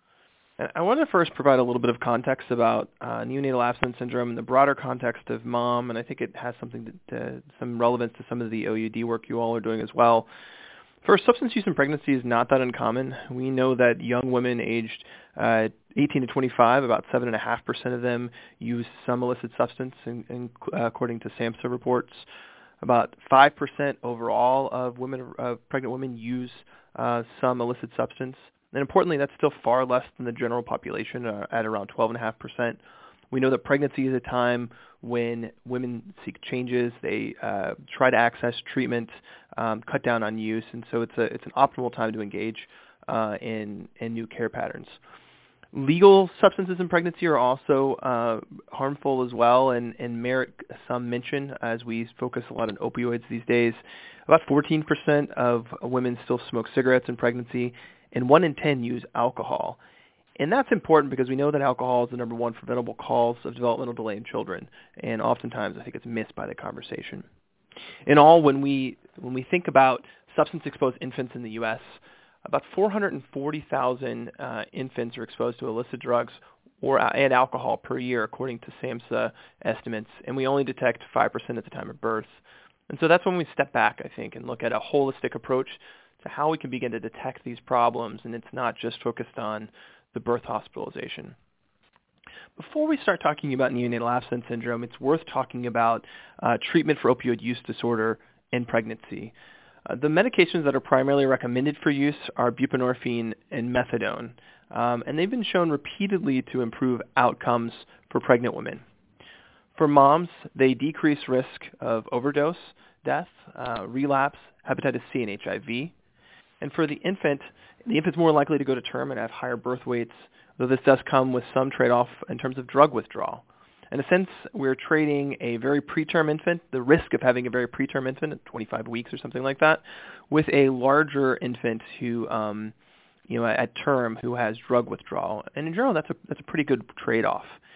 I want to first provide a little bit of context about uh, neonatal abstinence syndrome in the broader context of MOM, and I think it has something to, to, some relevance to some of the O U D work you all are doing as well. First, substance use in pregnancy is not that uncommon. We know that young women aged uh, eighteen to twenty-five, about seven point five percent of them use some illicit substance, in, in, uh, according to SAMHSA reports. About five percent overall of women, uh, pregnant women use uh, some illicit substance. And importantly, that's still far less than the general population uh, at around twelve point five percent. We know that pregnancy is a time when women seek changes. They uh, try to access treatment, um, cut down on use, and so it's a it's an optimal time to engage uh, in in new care patterns. Legal substances in pregnancy are also uh, harmful as well and, and merit some mention as we focus a lot on opioids these days. About fourteen percent of women still smoke cigarettes in pregnancy, and one in ten use alcohol. And that's important because we know that alcohol is the number one preventable cause of developmental delay in children, and oftentimes I think it's missed by the conversation. In all, when we when we think about substance-exposed infants in the U S, about four hundred forty thousand uh, infants are exposed to illicit drugs or and alcohol per year, according to SAMHSA estimates, and we only detect five percent at the time of birth. And so that's when we step back, I think, and look at a holistic approach to how we can begin to detect these problems, and it's not just focused on the birth hospitalization. Before we start talking about neonatal abstinence syndrome, it's worth talking about uh, treatment for opioid use disorder in pregnancy. Uh, the medications that are primarily recommended for use are buprenorphine and methadone, um, and they've been shown repeatedly to improve outcomes for pregnant women. For moms, they decrease risk of overdose, death, uh, relapse, hepatitis C, and H I V. And for the infant, the infant's more likely to go to term and have higher birth weights, though this does come with some trade-off in terms of drug withdrawal. In a sense, we're trading a very preterm infant, the risk of having a very preterm infant at twenty-five weeks or something like that, with a larger infant who, um, you know, at term who has drug withdrawal. And in general, that's a that's a pretty good trade-off.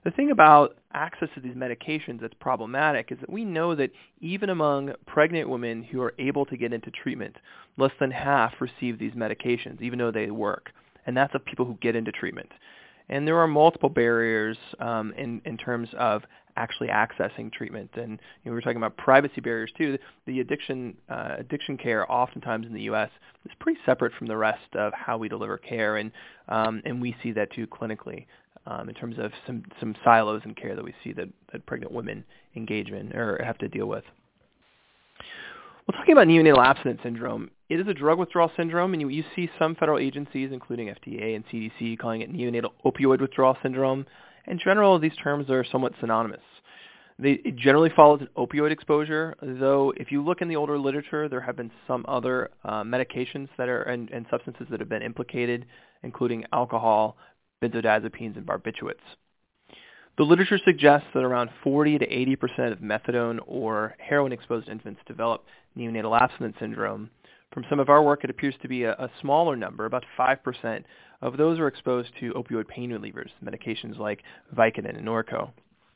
The thing about access to these medications that's problematic is that we know that even among pregnant women who are able to get into treatment, less than half receive these medications, even though they work. And that's of people who get into treatment. And there are multiple barriers um, in, in terms of actually accessing treatment. And you know, we were talking about privacy barriers too. The addiction uh, addiction care oftentimes in the U S is pretty separate from the rest of how we deliver care, and um, and we see that too clinically um, in terms of some, some silos in care that we see that, that pregnant women engage in or have to deal with. Well, talking about neonatal abstinence syndrome, it is a drug withdrawal syndrome, and you, you see some federal agencies, including F D A and C D C, calling it neonatal opioid withdrawal syndrome. In general, these terms are somewhat synonymous. They, it generally follows an opioid exposure, though if you look in the older literature, there have been some other uh, medications that are and, and substances that have been implicated, including alcohol, benzodiazepines, and barbiturates. The literature suggests that around forty to eighty percent of methadone or heroin-exposed infants develop neonatal abstinence syndrome. From some of our work, it appears to be a, a smaller number, about five percent of those are exposed to opioid pain relievers, medications like Vicodin and Norco.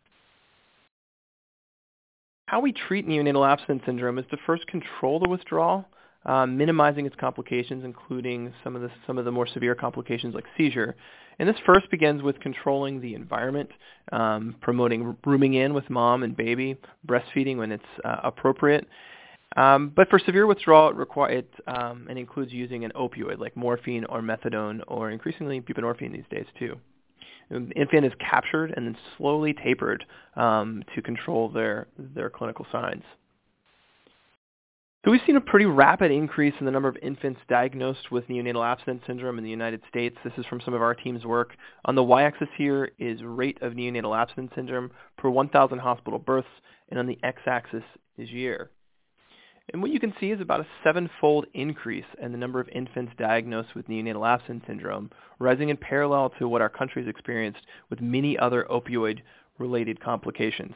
How we treat neonatal abstinence syndrome is to first control the withdrawal, um, minimizing its complications, including some of the some of the more severe complications like seizure. And this first begins with controlling the environment, um, promoting rooming in with mom and baby, breastfeeding when it's uh, appropriate. Um, but for severe withdrawal, it, require, it, um, it includes using an opioid like morphine or methadone, or increasingly buprenorphine these days too. The infant is captured and then slowly tapered um, to control their, their clinical signs. So we've seen a pretty rapid increase in the number of infants diagnosed with neonatal abstinence syndrome in the United States. This is from some of our team's work. On the y-axis here is rate of neonatal abstinence syndrome per one thousand hospital births, and on the x-axis is year. And what you can see is about a seven-fold increase in the number of infants diagnosed with neonatal abstinence syndrome, rising in parallel to what our country has experienced with many other opioid-related complications.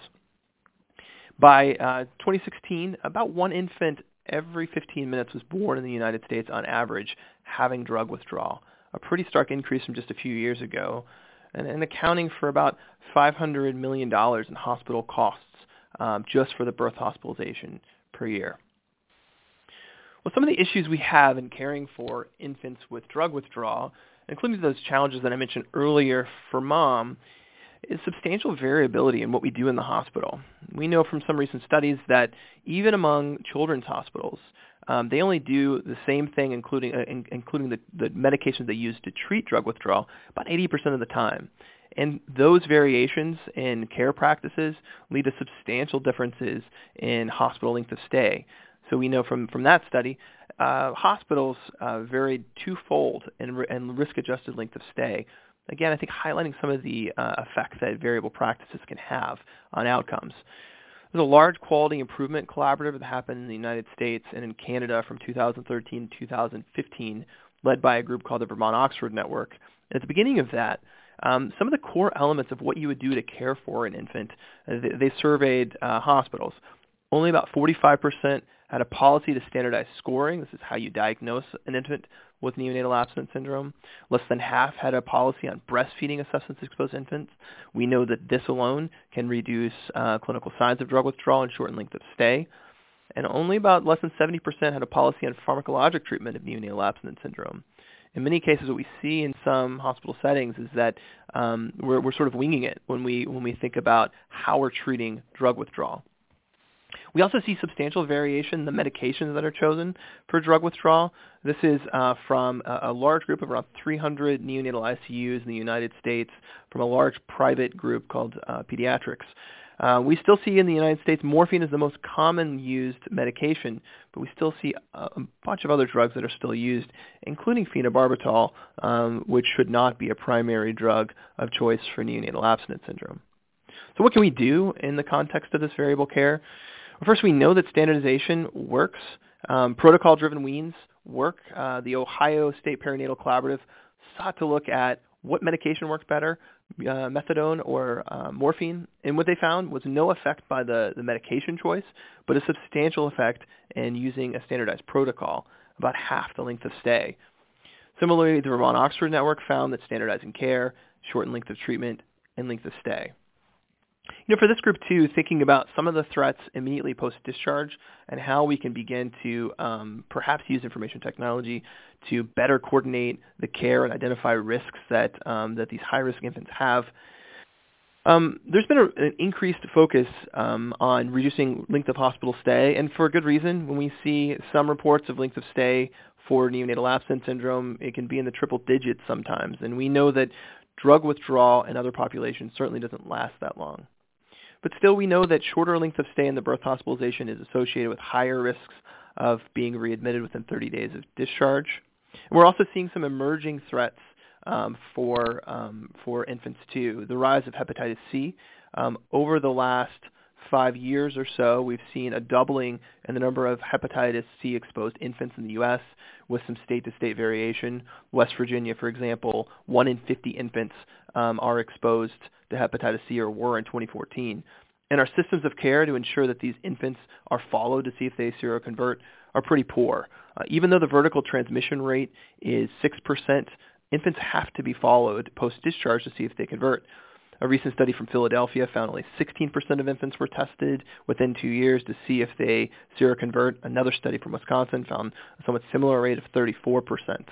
By uh, twenty sixteen, about one infant every fifteen minutes was born in the United States on average having drug withdrawal, a pretty stark increase from just a few years ago, and, and accounting for about five hundred million dollars in hospital costs um, just for the birth hospitalization per year. Well, some of the issues we have in caring for infants with drug withdrawal, including those challenges that I mentioned earlier for mom, is substantial variability in what we do in the hospital. We know from some recent studies that even among children's hospitals, um, they only do the same thing, including uh, in, including the, the medications they use to treat drug withdrawal, about eighty percent of the time. And those variations in care practices lead to substantial differences in hospital length of stay. So we know from, from that study, uh, hospitals uh, varied twofold in, in risk-adjusted length of stay. Again, I think highlighting some of the uh, effects that variable practices can have on outcomes. There's a large quality improvement collaborative that happened in the United States and in Canada from two thousand thirteen to two thousand fifteen, led by a group called the Vermont-Oxford Network. And at the beginning of that, um, some of the core elements of what you would do to care for an infant, uh, they, they surveyed uh, hospitals. Only about forty-five percent had a policy to standardize scoring. This is how you diagnose an infant with neonatal abstinence syndrome. Less than half had a policy on breastfeeding a substance-exposed infant. We know that this alone can reduce uh, clinical signs of drug withdrawal and shorten length of stay. And only about less than seventy percent had a policy on pharmacologic treatment of neonatal abstinence syndrome. In many cases, what we see in some hospital settings is that um, we're, we're sort of winging it when we when we think about how we're treating drug withdrawal. We also see substantial variation in the medications that are chosen for drug withdrawal. This is uh, from a, a large group of around three hundred neonatal I C Us in the United States from a large private group called uh, Pediatrics. Uh, we still see in the United States morphine is the most common used medication, but we still see a, a bunch of other drugs that are still used, including phenobarbital, um, which should not be a primary drug of choice for neonatal abstinence syndrome. So what can we do in the context of this variable care? Well, first, we know that standardization works. Um, protocol-driven weans work. Uh, the Ohio State Perinatal Collaborative sought to look at what medication works better, uh, methadone or uh, morphine, and what they found was no effect by the, the medication choice, but a substantial effect in using a standardized protocol, about half the length of stay. Similarly, the Vermont-Oxford Network found that standardizing care, shortened length of treatment, and length of stay. You know, for this group too, thinking about some of the threats immediately post-discharge and how we can begin to um, perhaps use information technology to better coordinate the care and identify risks that um, that these high-risk infants have. Um, there's been a, an increased focus um, on reducing length of hospital stay, and for a good reason. When we see some reports of length of stay for neonatal abstinence syndrome, it can be in the triple digits sometimes, and we know that drug withdrawal in other populations certainly doesn't last that long. But still, we know that shorter length of stay in the birth hospitalization is associated with higher risks of being readmitted within thirty days of discharge. And we're also seeing some emerging threats um, for um, for infants too. The rise of hepatitis C. Um, over the last five years or so, we've seen a doubling in the number of hepatitis C exposed infants in the U S with some state-to-state variation. West Virginia, for example, one in fifty infants um, are exposed to hepatitis C or were in twenty fourteen. And our systems of care to ensure that these infants are followed to see if they seroconvert are pretty poor. Uh, even though the vertical transmission rate is six percent, infants have to be followed post-discharge to see if they convert. A recent study from Philadelphia found only sixteen percent of infants were tested within two years to see if they seroconvert. Another study from Wisconsin found a somewhat similar rate of thirty-four percent.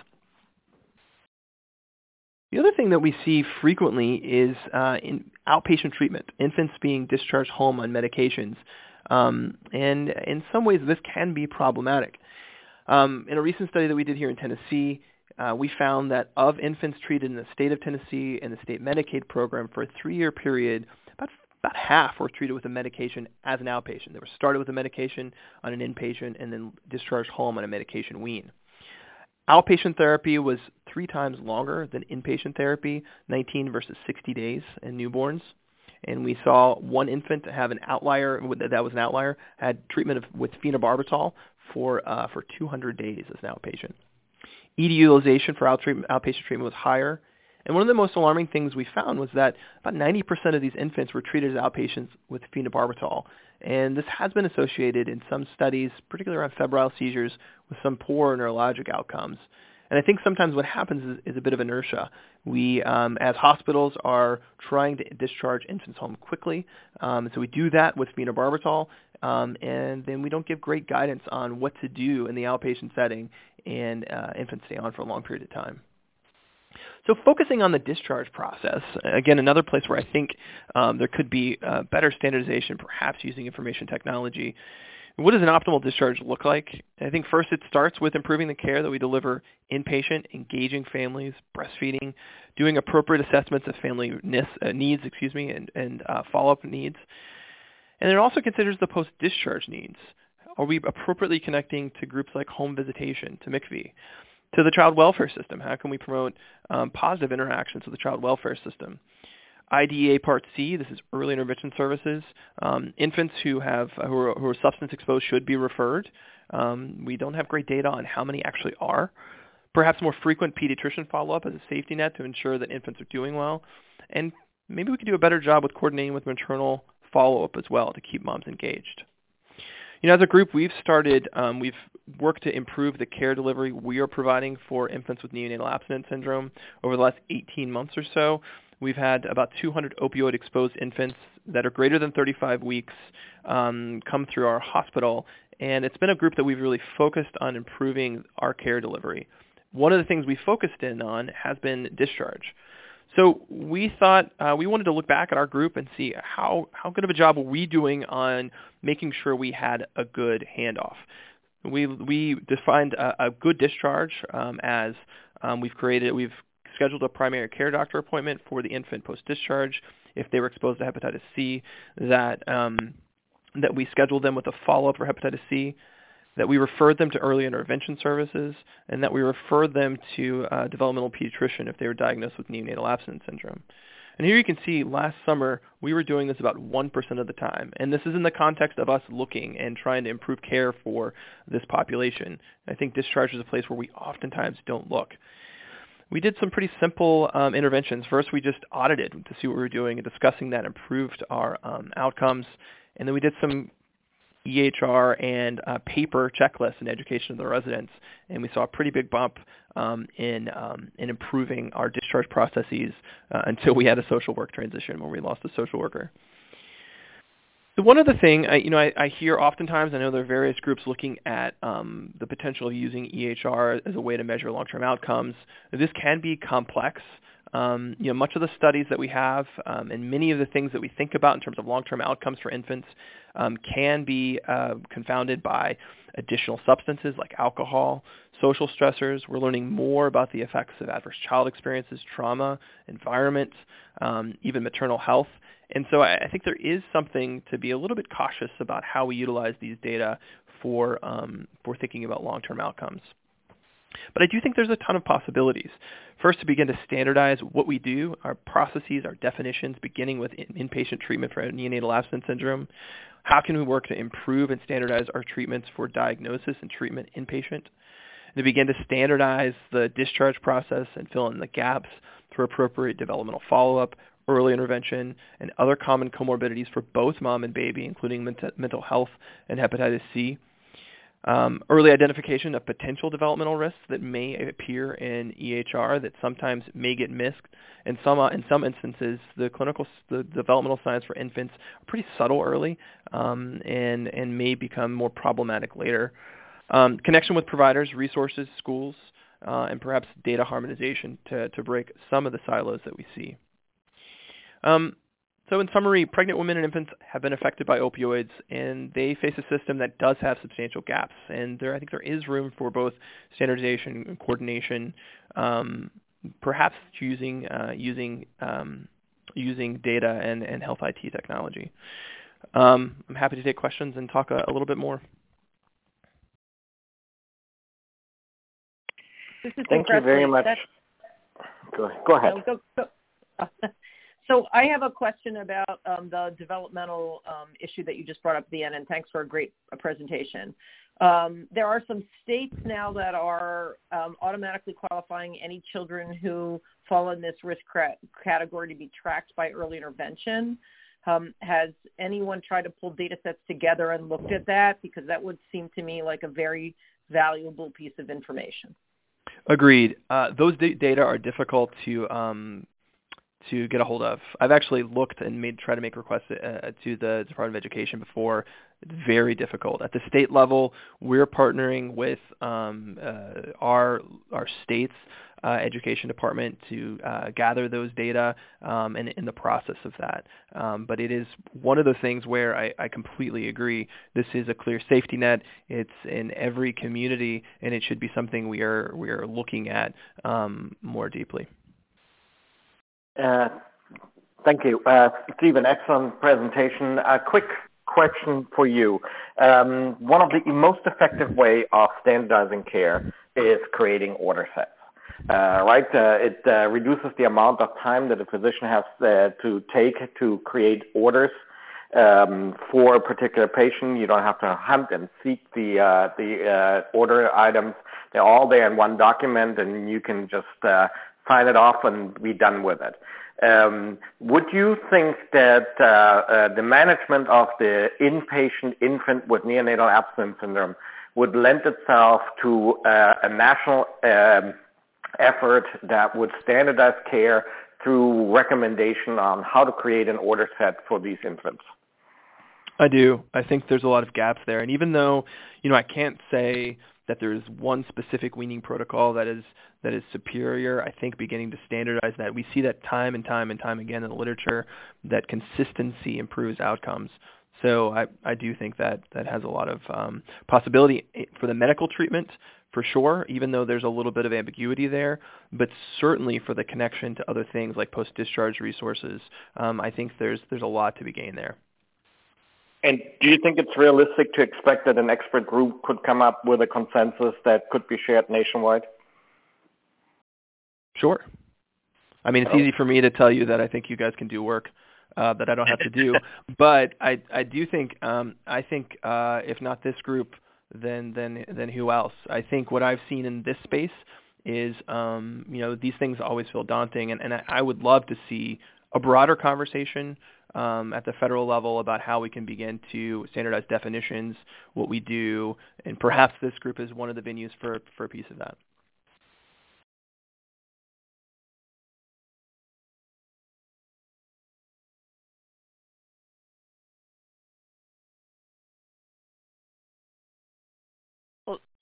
The other thing that we see frequently is uh, in outpatient treatment, infants being discharged home on medications. Um, and in some ways, this can be problematic. Um, in a recent study that we did here in Tennessee, uh, we found that of infants treated in the state of Tennessee and the state Medicaid program for a three-year period, about, about half were treated with a medication as an outpatient. They were started with a medication on an inpatient and then discharged home on a medication wean. Outpatient therapy was three times longer than inpatient therapy, nineteen versus sixty days in newborns. And we saw one infant have an outlier, that was an outlier, had treatment of, with phenobarbital for uh, for two hundred days as an outpatient. E D utilization for out treatment, outpatient treatment was higher. And one of the most alarming things we found was that about ninety percent of these infants were treated as outpatients with phenobarbital. And this has been associated in some studies, particularly around febrile seizures, with some poor neurologic outcomes. And I think sometimes what happens is, is a bit of inertia. We, um, as hospitals, are trying to discharge infants home quickly. Um, so we do that with phenobarbital, um, and then we don't give great guidance on what to do in the outpatient setting, and uh, infants stay on for a long period of time. So focusing on the discharge process, again, another place where I think um, there could be uh, better standardization, perhaps using information technology. What does an optimal discharge look like? I think first it starts with improving the care that we deliver inpatient, engaging families, breastfeeding, doing appropriate assessments of family needs, excuse me, and, and uh, follow-up needs. And it also considers the post-discharge needs. Are we appropriately connecting to groups like home visitation, to M C V? To the child welfare system, how can we promote um, positive interactions with the child welfare system? I D E A Part C, this is early intervention services. Um, infants who have who are, who are substance exposed should be referred. Um, we don't have great data on how many actually are. Perhaps more frequent pediatrician follow-up as a safety net to ensure that infants are doing well. And maybe we could do a better job with coordinating with maternal follow-up as well to keep moms engaged. You know, as a group, we've started, um, we've worked to improve the care delivery we are providing for infants with neonatal abstinence syndrome over the last eighteen months or so. We've had about two hundred opioid-exposed infants that are greater than thirty-five weeks um, come through our hospital, and it's been a group that we've really focused on improving our care delivery. One of the things we focused in on has been discharge. So we thought uh, we wanted to look back at our group and see how, how good of a job were we doing on making sure we had a good handoff. We we defined a, a good discharge um, as um, we've created, we've scheduled a primary care doctor appointment for the infant post-discharge if they were exposed to hepatitis C, that um, that we scheduled them with a follow-up for hepatitis C, that we referred them to early intervention services, and that we referred them to a developmental pediatrician if they were diagnosed with neonatal abstinence syndrome. And here you can see last summer we were doing this about one percent of the time. And this is in the context of us looking and trying to improve care for this population. I think discharge is a place where we oftentimes don't look. We did some pretty simple um, interventions. First, we just audited to see what we were doing, and discussing that improved our um, outcomes. And then we did some E H R and uh, paper checklists and education of the residents, and we saw a pretty big bump um, in um, in improving our discharge processes uh, until we had a social work transition where we lost a social worker. The one other thing, I, you know, I, I hear oftentimes, I know there are various groups looking at um, the potential of using E H R as a way to measure long-term outcomes. This can be complex. Um, you know, much of the studies that we have um, and many of the things that we think about in terms of long-term outcomes for infants um, can be uh, confounded by additional substances like alcohol, social stressors. We're learning more about the effects of adverse child experiences, trauma, environment, um, even maternal health. And so I, I think there is something to be a little bit cautious about how we utilize these data for um, for thinking about long-term outcomes. But I do think there's a ton of possibilities. First, to begin to standardize what we do, our processes, our definitions, beginning with in- inpatient treatment for neonatal abstinence syndrome. How can we work to improve and standardize our treatments for diagnosis and treatment inpatient? And to begin to standardize the discharge process and fill in the gaps for appropriate developmental follow-up, early intervention, and other common comorbidities for both mom and baby, including ment- mental health and hepatitis C. Um, early identification of potential developmental risks that may appear in E H R that sometimes may get missed. In some, uh, in some instances, the clinical, the developmental signs for infants are pretty subtle early um, and, and may become more problematic later. Um, connection with providers, resources, schools, uh, and perhaps data harmonization to, to break some of the silos that we see. Um, So in summary, pregnant women and infants have been affected by opioids, and they face a system that does have substantial gaps. And there, I think there is room for both standardization and coordination, um, perhaps using uh, using um, using data and, and health I T technology. Um, I'm happy to take questions and talk a, a little bit more. This is Thank you very much. Go, go ahead. No, go, go. So I have a question about um, the developmental um, issue that you just brought up at the end, and thanks for a great uh, presentation. Um, there are some states now that are um, automatically qualifying any children who fall in this risk category to be tracked by early intervention. Um, has anyone tried to pull data sets together and looked at that? Because that would seem to me like a very valuable piece of information. Agreed. Uh, those d- data are difficult to um, to get a hold of. I've actually looked and made try to make requests uh, to the Department of Education before. It's very difficult. At the state level, we're partnering with um, uh, our our state's uh, education department to uh, gather those data um, and in the process of that. Um, but it is one of the things where I, I completely agree. This is a clear safety net. It's in every community, and it should be something we are we are looking at um, more deeply. Uh, thank you. Uh, Stephen, excellent presentation. A quick question for you. Um, one of the most effective way of standardizing care is creating order sets. Uh, right? Uh, it uh, reduces the amount of time that a physician has uh, to take to create orders um, for a particular patient. You don't have to hunt and seek the uh, the uh, order items. They're all there in one document, and you can just uh, sign it off and be done with it. Um, would you think that uh, uh, the management of the inpatient infant with neonatal abstinence syndrome would lend itself to uh, a national um, effort that would standardize care through recommendation on how to create an order set for these infants? I do. I think there's a lot of gaps there. And even though, you know, I can't say that there's one specific weaning protocol that is that is superior, I think beginning to standardize that. We see that time and time and time again in the literature, that consistency improves outcomes. So I, I do think that that has a lot of um, possibility for the medical treatment, for sure, even though there's a little bit of ambiguity there, but certainly for the connection to other things like post-discharge resources, um, I think there's there's a lot to be gained there. And do you think it's realistic to expect that an expert group could come up with a consensus that could be shared nationwide? Sure. I mean, it's easy for me to tell you that I think you guys can do work uh, that I don't have to do, but I I do think um, I think uh, if not this group, then then then who else? I think what I've seen in this space is um, you know, these things always feel daunting, and, and I, I would love to see a broader conversation um, at the federal level about how we can begin to standardize definitions, what we do, and perhaps this group is one of the venues for for a piece of that.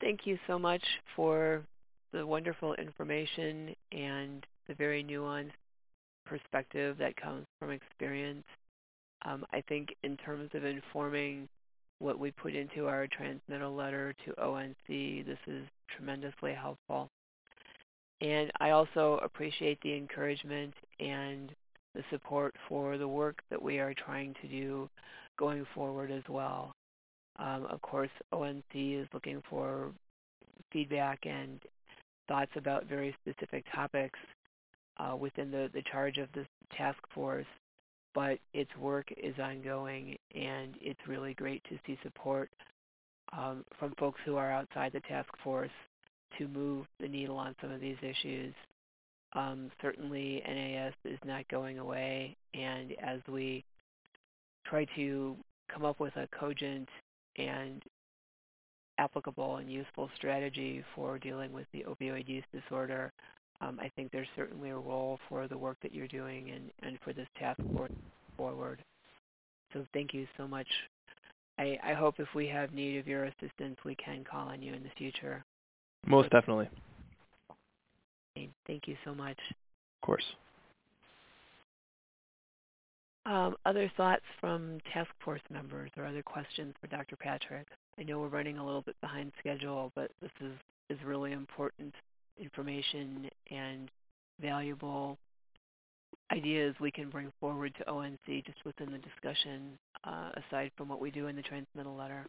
thank you so much for the wonderful information and the very nuanced perspective that comes from experience. Um, I think in terms of informing what we put into our transmittal letter to O N C, this is tremendously helpful. And I also appreciate the encouragement and the support for the work that we are trying to do going forward as well. Um, of course, O N C is looking for feedback and thoughts about very specific topics uh, within the, the charge of this task force, but its work is ongoing, and it's really great to see support um, from folks who are outside the task force to move the needle on some of these issues. Um, certainly, N A S is not going away, and as we try to come up with a cogent and applicable and useful strategy for dealing with the opioid use disorder, um, I think there's certainly a role for the work that you're doing and, and for this task force forward. So thank you so much. I, I hope if we have need of your assistance, we can call on you in the future. Most definitely. Thank you so much. Of course. Um, other thoughts from task force members or other questions for Doctor Patrick? I know we're running a little bit behind schedule, but this is, is really important information and valuable ideas we can bring forward to O N C just within the discussion, uh, aside from what we do in the transmittal letter.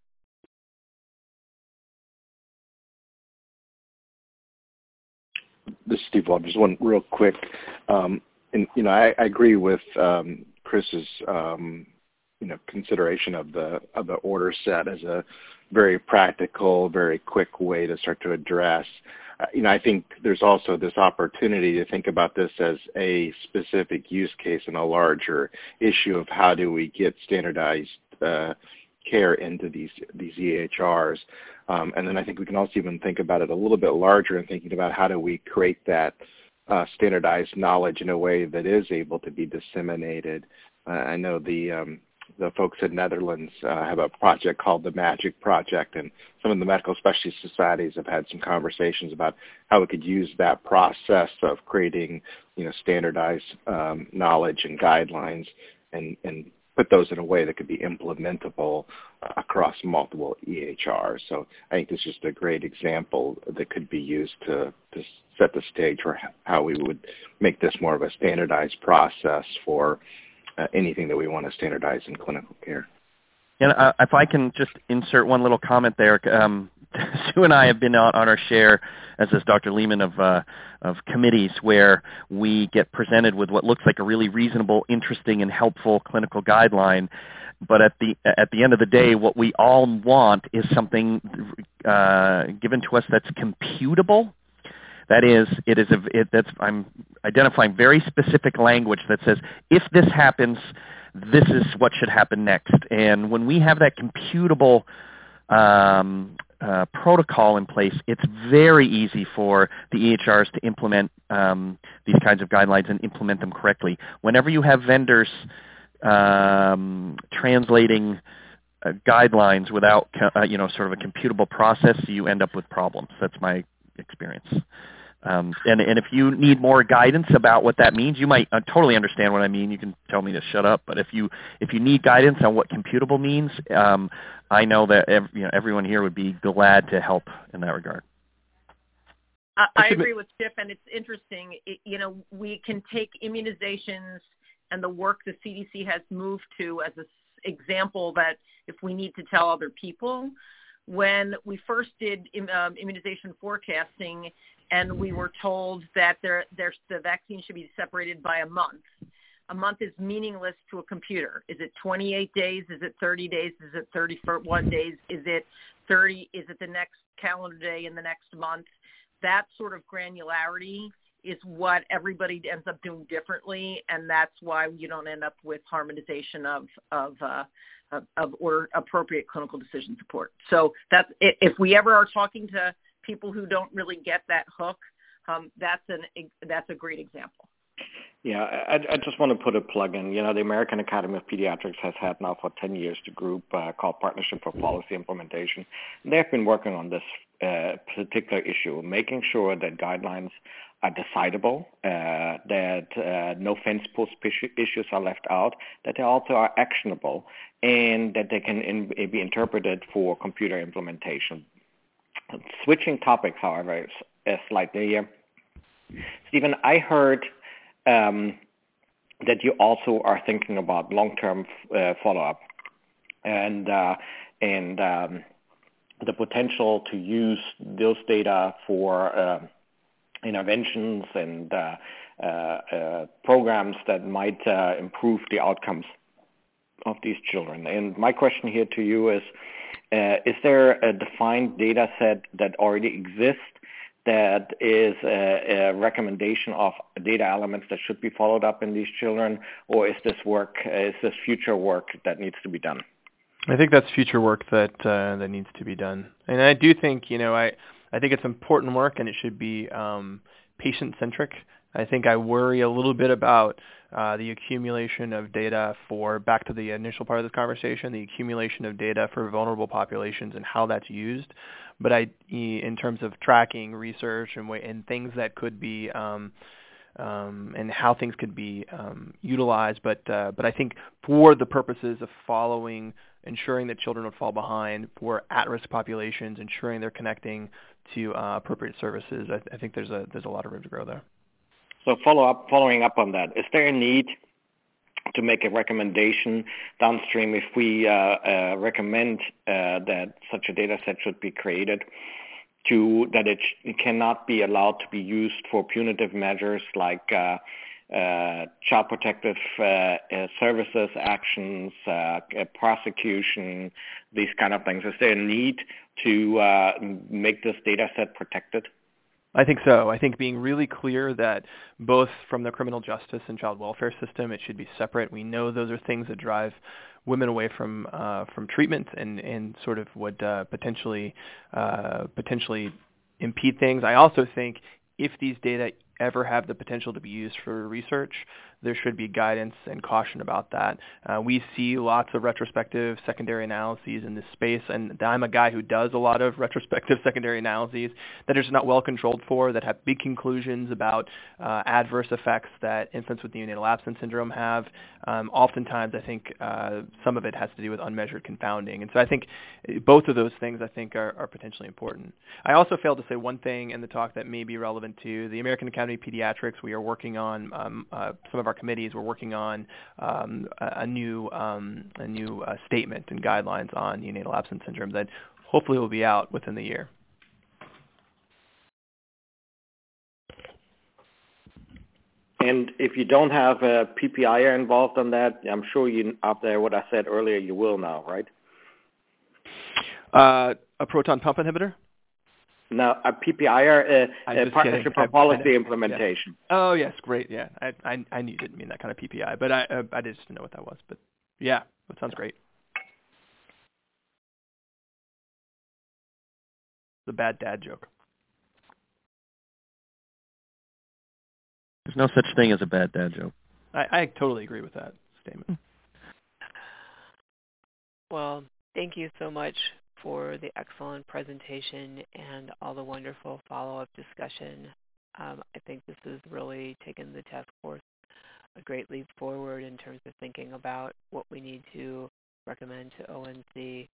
This is Steve Wald. Just one real quick. Um, and, you know, I, I agree with um, Chris's, um, you know, consideration of the of the order set as a very practical, very quick way to start to address. Uh, you know, I think there's also this opportunity to think about this as a specific use case in a larger issue of how do we get standardized uh, care into these these E H Rs. Um, and then I think we can also even think about it a little bit larger and thinking about how do we create that uh, standardized knowledge in a way that is able to be disseminated. Uh, I know the um, the folks in Netherlands uh, have a project called the MAGIC Project, and some of the medical specialty societies have had some conversations about how we could use that process of creating, you know, standardized um, knowledge and guidelines and, and put those in a way that could be implementable uh, across multiple E H Rs. So I think this is just a great example that could be used to, to set the stage for how we would make this more of a standardized process for uh, anything that we want to standardize in clinical care. And uh, if I can just insert one little comment there, um, Sue and I have been on, on our share, as is Doctor Lehman, of uh, of committees where we get presented with what looks like a really reasonable, interesting, and helpful clinical guideline. But at the at the end of the day, what we all want is something uh, given to us that's computable. That is, it is a, it, that's I'm identifying very specific language that says if this happens, this is what should happen next. And when we have that computable um, uh, protocol in place, it's very easy for the E H Rs to implement um, these kinds of guidelines and implement them correctly. Whenever you have vendors um, translating uh, guidelines without, uh, you know, sort of a computable process, you end up with problems. That's my experience. Um, and, and if you need more guidance about what that means, you might uh, totally understand what I mean. You can tell me to shut up. But if you if you need guidance on what computable means, um, I know that ev- you know, everyone here would be glad to help in that regard. I, I agree with Chip, and it's interesting. It, you know, we can take immunizations and the work the C D C has moved to as an example that if we need to tell other people. When we first did um, immunization forecasting, and we were told that there, there's, the vaccine should be separated by a month. A month is meaningless to a computer. Is it twenty-eight days? Is it thirty days? Is it thirty-one days? Is it thirty? Is it the next calendar day in the next month? That sort of granularity is what everybody ends up doing differently, and that's why you don't end up with harmonization of of uh, of, of or appropriate clinical decision support. So that's if we ever are talking to people who don't really get that hook, um, that's an that's a great example. Yeah, I, I just want to put a plug in. You know, the American Academy of Pediatrics has had now for ten years the group uh, called Partnership for Policy Implementation. And they've been working on this uh, particular issue, making sure that guidelines are decidable, uh, that uh, no fence post issues are left out, that they also are actionable, and that they can in, be interpreted for computer implementation. Switching topics, however, uh, slightly here. Stephen, I heard um, that you also are thinking about long-term uh, follow-up and uh, and um, the potential to use those data for uh, interventions and uh, uh, uh, programs that might uh, improve the outcomes of these children. And my question here to you is, uh, is there a defined data set that already exists that is a, a recommendation of data elements that should be followed up in these children, or is this work, is this future work that needs to be done? I think that's future work that uh, that needs to be done. And I do think, you know, I, I think it's important work, and it should be um, patient-centric. I think I worry a little bit about uh, the accumulation of data for, back to the initial part of this conversation, the accumulation of data for vulnerable populations and how that's used. But I, in terms of tracking, research, and, and things that could be, um, um, and how things could be um, utilized, but uh, but I think for the purposes of following, ensuring that children don't fall behind, for at-risk populations, ensuring they're connecting to uh, appropriate services, I, I think there's a there's a lot of room to grow there. So follow up, following up on that, is there a need to make a recommendation downstream if we uh, uh, recommend uh, that such a data set should be created, to that it, sh- it cannot be allowed to be used for punitive measures like uh, uh, child protective uh, uh, services actions, uh, prosecution, these kind of things? Is there a need to uh, make this data set protected? I think so. I think being really clear that both from the criminal justice and child welfare system, it should be separate. We know those are things that drive women away from uh, from treatment and, and sort of would uh, potentially uh, potentially impede things. I also think if these data ever have the potential to be used for research, there should be guidance and caution about that. Uh, we see lots of retrospective secondary analyses in this space, and I'm a guy who does a lot of retrospective secondary analyses that are just not well controlled for, that have big conclusions about uh, adverse effects that infants with neonatal absence syndrome have. Um, oftentimes, I think uh, some of it has to do with unmeasured confounding. And so I think both of those things, I think, are, are potentially important. I also failed to say one thing in the talk that may be relevant to the American Academy of Pediatrics. We are working on um, uh, some of our committees. We're working on um, a, a new um, a new uh, statement and guidelines on neonatal absence syndrome that hopefully will be out within the year. And if you don't have a P P I R involved on that, I'm sure you, after what I said earlier, you will now, right? Uh, a proton pump inhibitor? No, a P P I R, uh, a partnership for policy implementation. Yeah. Oh, yes, great. Yeah, I, I I knew you didn't mean that kind of P P I, but I uh, I just didn't know what that was. But yeah, that sounds great. The bad dad joke. There's no such thing as a bad dad joke. I, I totally agree with that statement. Well, thank you so much for the excellent presentation and all the wonderful follow-up discussion. Um, I think this has really taken the task force a great leap forward in terms of thinking about what we need to recommend to O N C.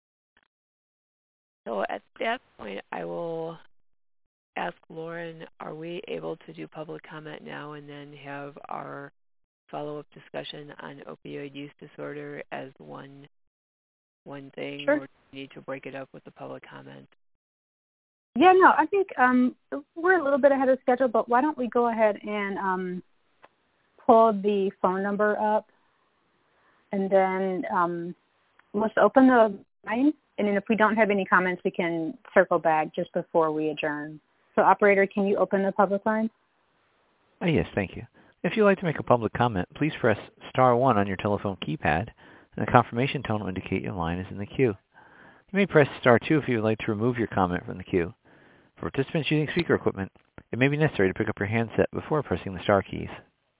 So at that point, I will ask Lauren, are we able to do public comment now and then have our follow-up discussion on opioid use disorder as one one thing, Sure. or do we need to break it up with the public comment? Yeah, no, I think um, we're a little bit ahead of schedule, but why don't we go ahead and um, pull the phone number up, and then um, let's open the line, and then if we don't have any comments, we can circle back just before we adjourn. So, operator, can you open the public line? Oh, yes, thank you. If you'd like to make a public comment, please press star one on your telephone keypad, and a confirmation tone will indicate your line is in the queue. You may press star two if you would like to remove your comment from the queue. For participants using speaker equipment, it may be necessary to pick up your handset before pressing the star keys.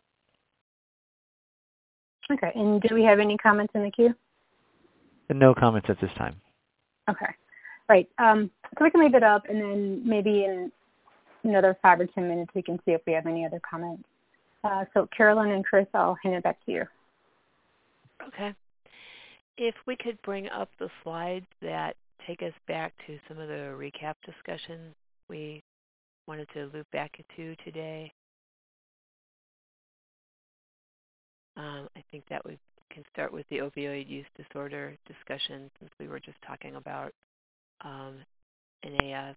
Okay, and do we have any comments in the queue? And no comments at this time. Okay. Right. Um, so we can leave it up, and then maybe in another five or ten minutes we can see if we have any other comments. Uh, so Carolyn and Chris, I'll hand it back to you. Okay. If we could bring up the slides that take us back to some of the recap discussions we wanted to loop back to today. Um, I think that we can start with the opioid use disorder discussion since we were just talking about um, N A S.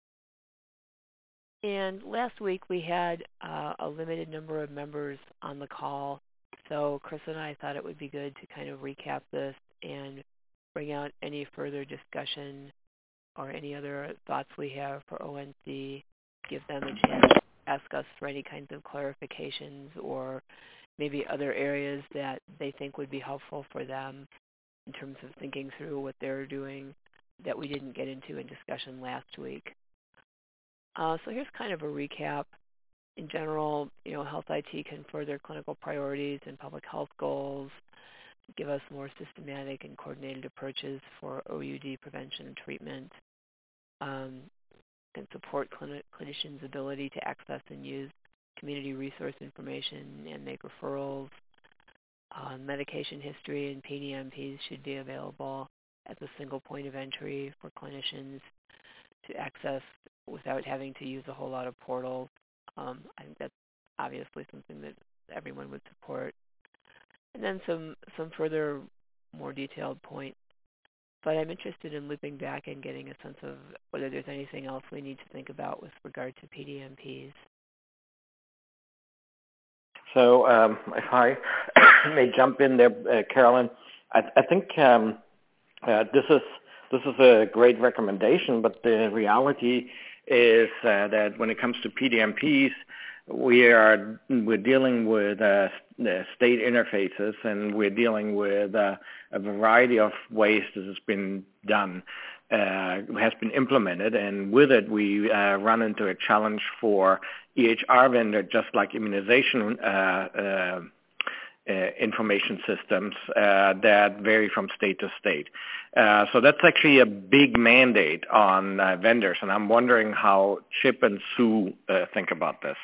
And last week we had uh, a limited number of members on the call, so Chris and I thought it would be good to kind of recap this and bring out any further discussion or any other thoughts we have for O N C, give them a chance to ask us for any kinds of clarifications or maybe other areas that they think would be helpful for them in terms of thinking through what they're doing that we didn't get into in discussion last week. Uh, so here's kind of a recap. In general, you know, health I T can further clinical priorities and public health goals, give us more systematic and coordinated approaches for O U D prevention and treatment, um, and support clin- clinicians' ability to access and use community resource information and make referrals. Uh, medication history and P D M Ps should be available as a single point of entry for clinicians to access without having to use a whole lot of portals. Um, I think that's obviously something that everyone would support. And then some, some further more detailed points. But I'm interested in looping back and getting a sense of whether there's anything else we need to think about with regard to P D M Ps. So um, if I may jump in there, uh, Carolyn, I, I think um, uh, this is this is a great recommendation, but the reality is uh, that when it comes to P D M Ps, we are we're dealing with uh, state interfaces, and we're dealing with uh, a variety of ways this has been done, uh, has been implemented, and with it we uh, run into a challenge for E H R vendor, just like immunization uh, uh, uh, information systems uh, that vary from state to state. Uh, so that's actually a big mandate on uh, vendors, and I'm wondering how Chip and Sue uh, think about this.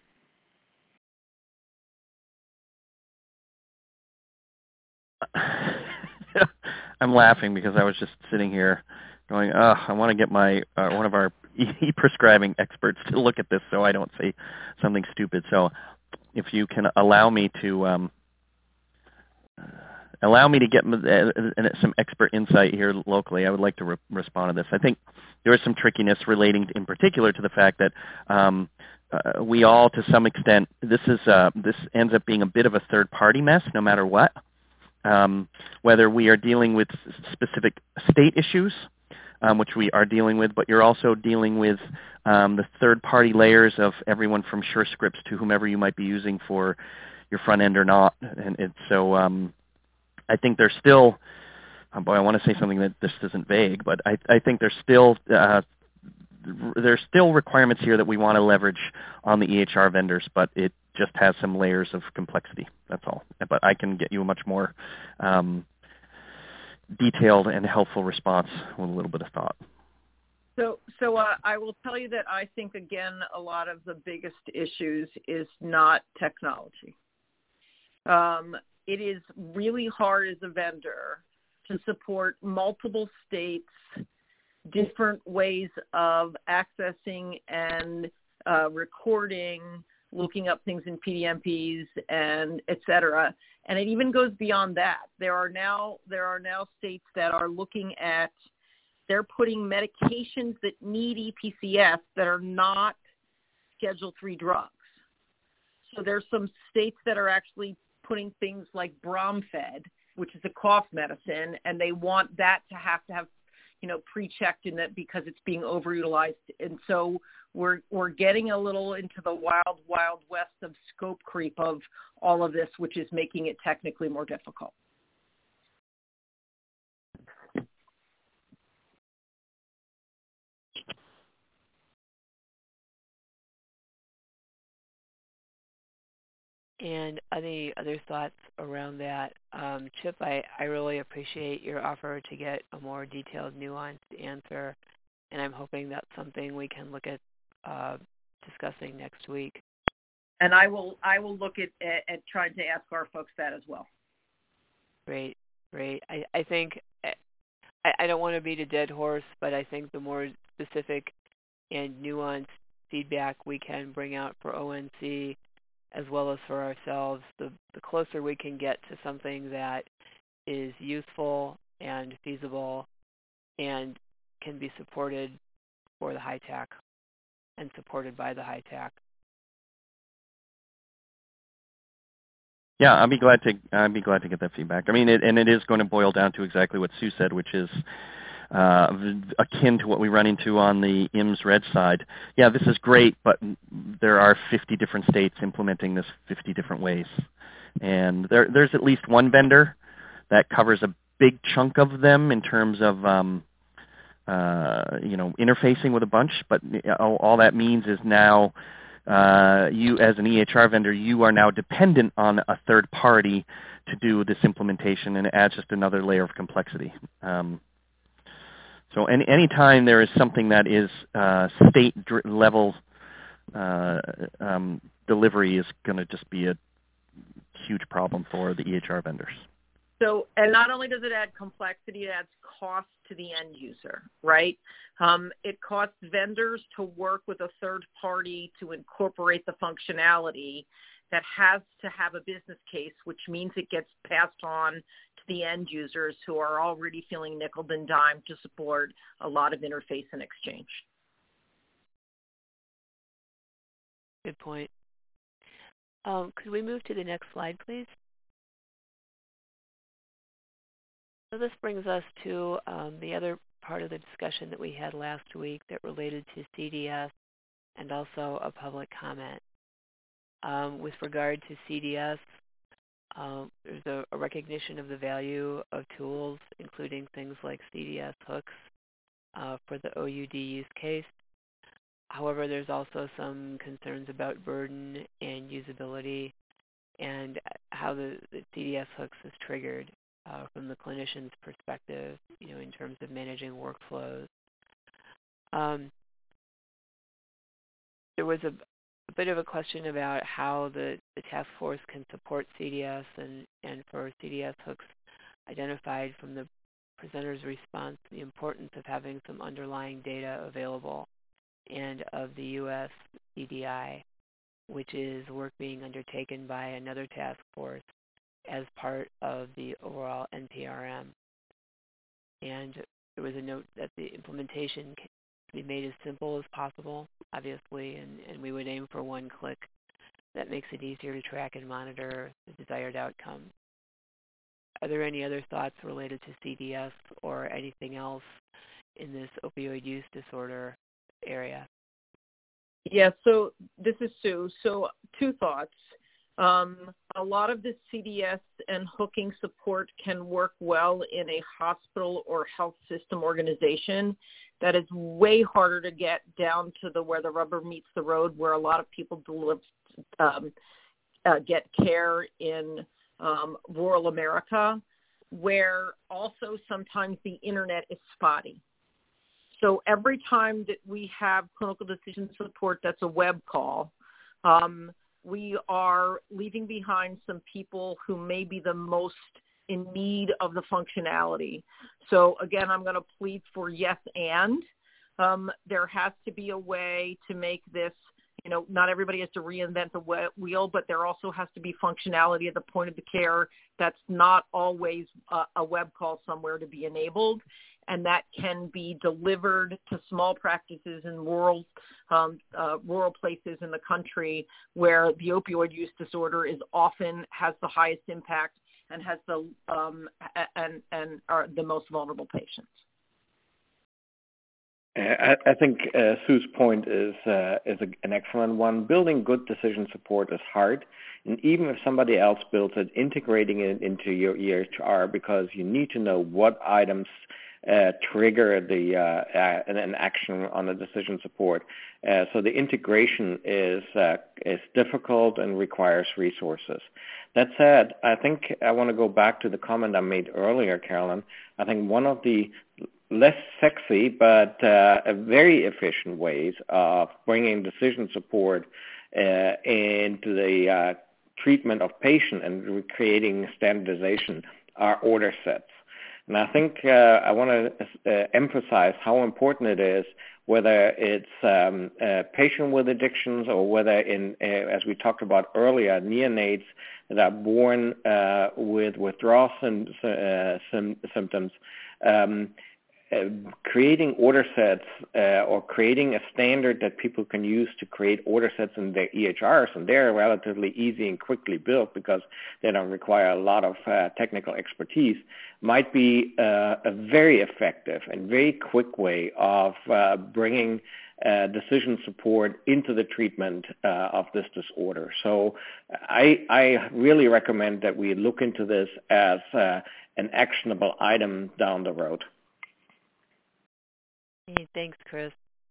I'm laughing because I was just sitting here going, oh, I want to get my uh, one of our e-prescribing experts to look at this so I don't say something stupid. So if you can allow me to um, allow me to get some expert insight here locally, I would like to re- respond to this. I think there is some trickiness relating in particular to the fact that um, uh, we all, to some extent, this is uh, this ends up being a bit of a third-party mess no matter what. Um, whether we are dealing with specific state issues, um, which we are dealing with, but you're also dealing with um, the third-party layers of everyone from SureScripts to whomever you might be using for your front end or not. And it's, so um, I think there's still, oh boy, I want to say something that this isn't vague, but I, I think there's still uh, there's still requirements here that we want to leverage on the E H R vendors, but it just has some layers of complexity. That's all. But I can get you a much more um, detailed and helpful response with a little bit of thought. So, so uh, I will tell you that I think, again, a lot of the biggest issues is not technology. Um, it is really hard as a vendor to support multiple states, different ways of accessing and uh, recording, looking up things in P D M Ps, and et cetera. And it even goes beyond that. There are now there are now states that are looking at, they're putting medications that need E P C S that are not Schedule three drugs. So there's some states that are actually putting things like Bromfed, which is a cough medicine, and they want that to have to have, you know, pre-checked in that because it's being overutilized. And so we're we're getting a little into the wild, wild west of scope creep of all of this, which is making it technically more difficult. And any other thoughts around that? Um, Chip, I, I really appreciate your offer to get a more detailed, nuanced answer, and I'm hoping that's something we can look at uh, discussing next week. And I will I will look at, at, at trying to ask our folks that as well. Great, great. I, I think I, I don't want to beat a dead horse, but I think the more specific and nuanced feedback we can bring out for O N C as well as for ourselves, the, the closer we can get to something that is useful and feasible and can be supported for the high tech and supported by the high tech. Yeah, I'll be glad to. I'll be glad to get that feedback. I mean, it, and it is going to boil down to exactly what Sue said, which is uh, akin to what we run into on the I M S Red side. Yeah, this is great, but there are fifty different states implementing this fifty different ways, and there, there's at least one vendor that covers a big chunk of them in terms of um, uh, you know interfacing with a bunch. But all, all that means is now. Uh, you, as an E H R vendor, you are now dependent on a third party to do this implementation, and it adds just another layer of complexity. Um, so any anytime there is something that is uh, state-level uh, um, delivery is going to just be a huge problem for the E H R vendors. So, and not only does it add complexity, it adds cost to the end user, right? Um, it costs vendors to work with a third party to incorporate the functionality that has to have a business case, which means it gets passed on to the end users who are already feeling nickeled and dimed to support a lot of interface and exchange. Good point. Um, could we move to the next slide, please? So this brings us to um, the other part of the discussion that we had last week that related to C D S and also a public comment. Um, with regard to C D S, um, there's a, a recognition of the value of tools, including things like C D S hooks uh, for the O U D use case. However, there's also some concerns about burden and usability and how the, the C D S hooks is triggered. Uh, from the clinician's perspective, you know, in terms of managing workflows. Um, there was a, a bit of a question about how the, the task force can support C D S and, and for C D S hooks identified from the presenter's response, the importance of having some underlying data available and of the U S C D I, which is work being undertaken by another task force as part of the overall N P R M. And there was a note that the implementation can be made as simple as possible, obviously, and, and we would aim for one click that makes it easier to track and monitor the desired outcome. Are there any other thoughts related to C D S or anything else in this opioid use disorder area? Yeah, so this is Sue. So two thoughts. Um, a lot of this C D S and hooking support can work well in a hospital or health system organization. That is way harder to get down to the where the rubber meets the road, where a lot of people deliver, um, uh, get care in um, rural America, where also sometimes the internet is spotty. So every time that we have clinical decision support that's a web call, um, we are leaving behind some people who may be the most in need of the functionality. So again, I'm going to plead for yes and. Um, there has to be a way to make this, you know, not everybody has to reinvent the wheel, but there also has to be functionality at the point of the care that's not always a, a web call somewhere to be enabled. And that can be delivered to small practices in rural um, uh, rural places in the country where the opioid use disorder is often has the highest impact and has the um, and and are the most vulnerable patients. I, I think uh, Sue's point is uh, is a, an excellent one. Building good decision support is hard, and even if somebody else builds it, integrating it into your E H R because you need to know what items Uh, trigger the uh, uh, an action on the decision support. Uh, so the integration is uh, is difficult and requires resources. That said, I think I want to go back to the comment I made earlier, Carolyn. I think one of the less sexy but uh, very efficient ways of bringing decision support uh, into the uh, treatment of patient and creating standardization are order sets. And I think uh, I want to uh, emphasize how important it is, whether it's um, a patient with addictions or whether, in, uh, as we talked about earlier, neonates that are born uh, with withdrawal sim- uh, sim- symptoms. Um, Uh, creating order sets uh, or creating a standard that people can use to create order sets in their E H Rs, and they're relatively easy and quickly built because they don't require a lot of uh, technical expertise, might be uh, a very effective and very quick way of uh, bringing uh, decision support into the treatment uh, of this disorder. So I, I really recommend that we look into this as uh, an actionable item down the road. Hey, thanks, Chris.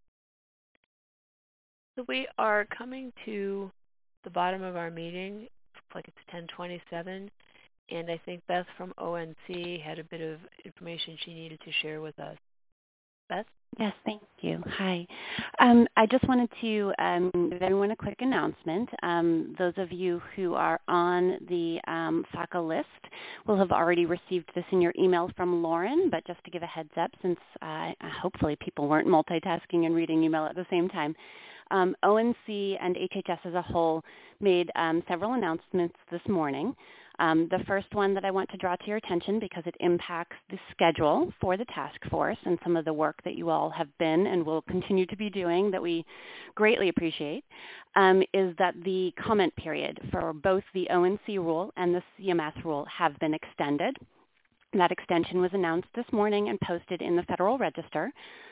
So we are coming to the bottom of our meeting. Looks like it's ten twenty-seven, and I think Beth from O N C had a bit of information she needed to share with us. Beth? Yes, thank you. Hi. Um, I just wanted to um, give everyone a quick announcement. Um, those of you who are on the um, F A C A list will have already received this in your email from Lauren, but just to give a heads up, since uh, hopefully people weren't multitasking and reading email at the same time, um, O N C and H H S as a whole made um, several announcements this morning. Um, the first one that I want to draw to your attention, because it impacts the schedule for the task force and some of the work that you all have been and will continue to be doing that we greatly appreciate, um, is that the comment period for both the O N C rule and the C M S rule have been extended. That extension was announced this morning and posted in the Federal Register.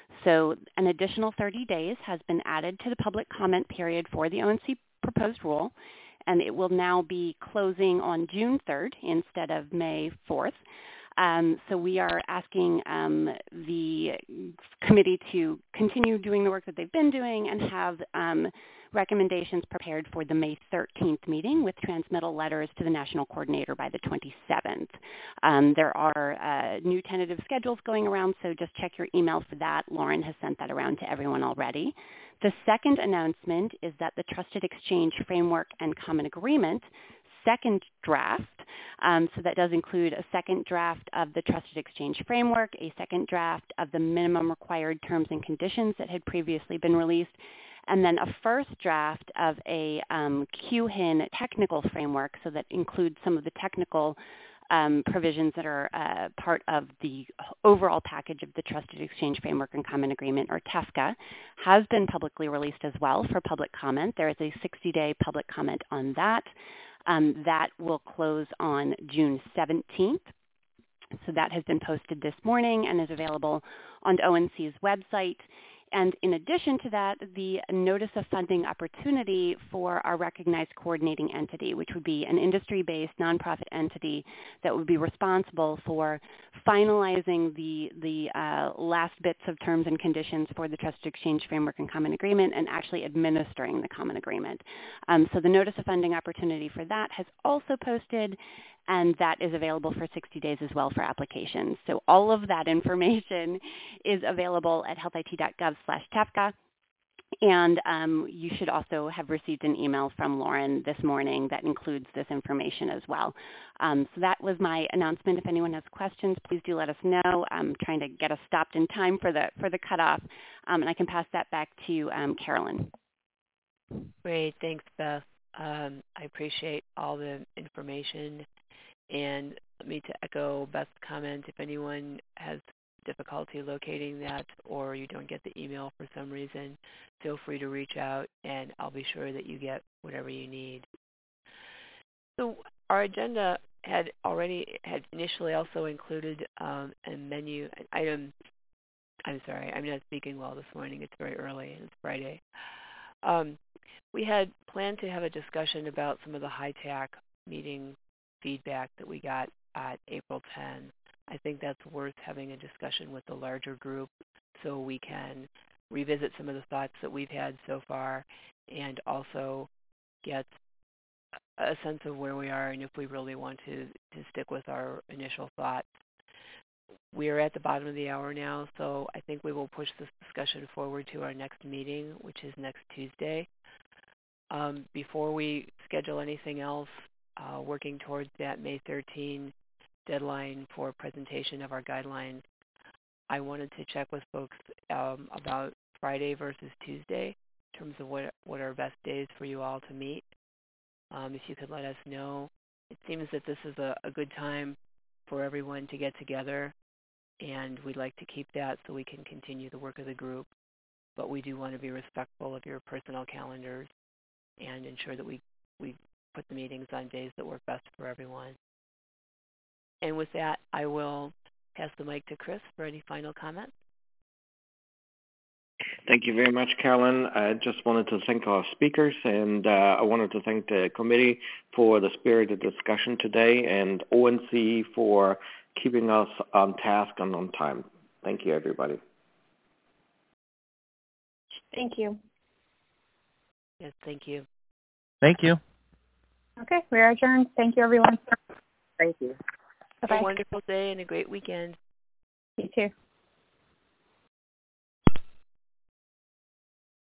So an additional thirty days has been added to the public comment period for the O N C proposed rule, and it will now be closing on June third instead of May fourth. Um, so we are asking um, the committee to continue doing the work that they've been doing and have um, recommendations prepared for the May thirteenth meeting with transmittal letters to the National Coordinator by the twenty-seventh. Um, there are uh, new tentative schedules going around, so just check your email for that. Lauren has sent that around to everyone already. The second announcement is that the Trusted Exchange Framework and Common Agreement second draft, um, so that does include a second draft of the Trusted Exchange Framework, a second draft of the minimum required terms and conditions that had previously been released, and then a first draft of a um, Q H I N technical framework, so that includes some of the technical Um, provisions that are uh, part of the overall package of the Trusted Exchange Framework and Common Agreement, or TEFCA, has been publicly released as well for public comment. There is a sixty-day public comment on that. Um, that will close on June seventeenth. So that has been posted this morning and is available on O N C's website. And in addition to that, the Notice of Funding Opportunity for our recognized coordinating entity, which would be an industry-based nonprofit entity that would be responsible for finalizing the, the uh, last bits of terms and conditions for the Trusted Exchange Framework and Common Agreement and actually administering the Common Agreement. Um, so the Notice of Funding Opportunity for that has also posted, and that is available for sixty days as well for applications. So all of that information is available at health I T dot gov slash TEFCA. And um, you should also have received an email from Lauren this morning that includes this information as well. Um, so that was my announcement. If anyone has questions, please do let us know. I'm trying to get us stopped in time for the, for the cutoff, um, and I can pass that back to um, Carolyn. Great. Thanks, Beth. Um, I appreciate all the information. And let me to echo Beth's comment, if anyone has difficulty locating that or you don't get the email for some reason, feel free to reach out and I'll be sure that you get whatever you need. So our agenda had already, had initially also included um, a menu, an item, I'm sorry, I'm not speaking well this morning, it's very early and it's Friday. Um, we had planned to have a discussion about some of the HITAC meeting feedback that we got at April tenth. I think that's worth having a discussion with the larger group so we can revisit some of the thoughts that we've had so far and also get a sense of where we are and if we really want to, to stick with our initial thoughts. We are at the bottom of the hour now, so I think we will push this discussion forward to our next meeting, which is next Tuesday. Um, before we schedule anything else, uh, working towards that May thirteenth deadline for presentation of our guidelines, I wanted to check with folks um, about Friday versus Tuesday in terms of what, what are best days for you all to meet. Um, if you could let us know. It seems that this is a, a good time for everyone to get together, and we'd like to keep that so we can continue the work of the group. But we do want to be respectful of your personal calendars and ensure that we, we put the meetings on days that work best for everyone. And with that, I will pass the mic to Chris for any final comments. Thank you very much, Carolyn. I just wanted to thank our speakers, and uh, I wanted to thank the committee for the spirited discussion today, and O N C for keeping us on task and on time. Thank you, everybody. Thank you. Yes, thank you. Thank you. Okay, we are adjourned. Thank you, everyone. Thank you. Have a wonderful day and a great weekend. You too.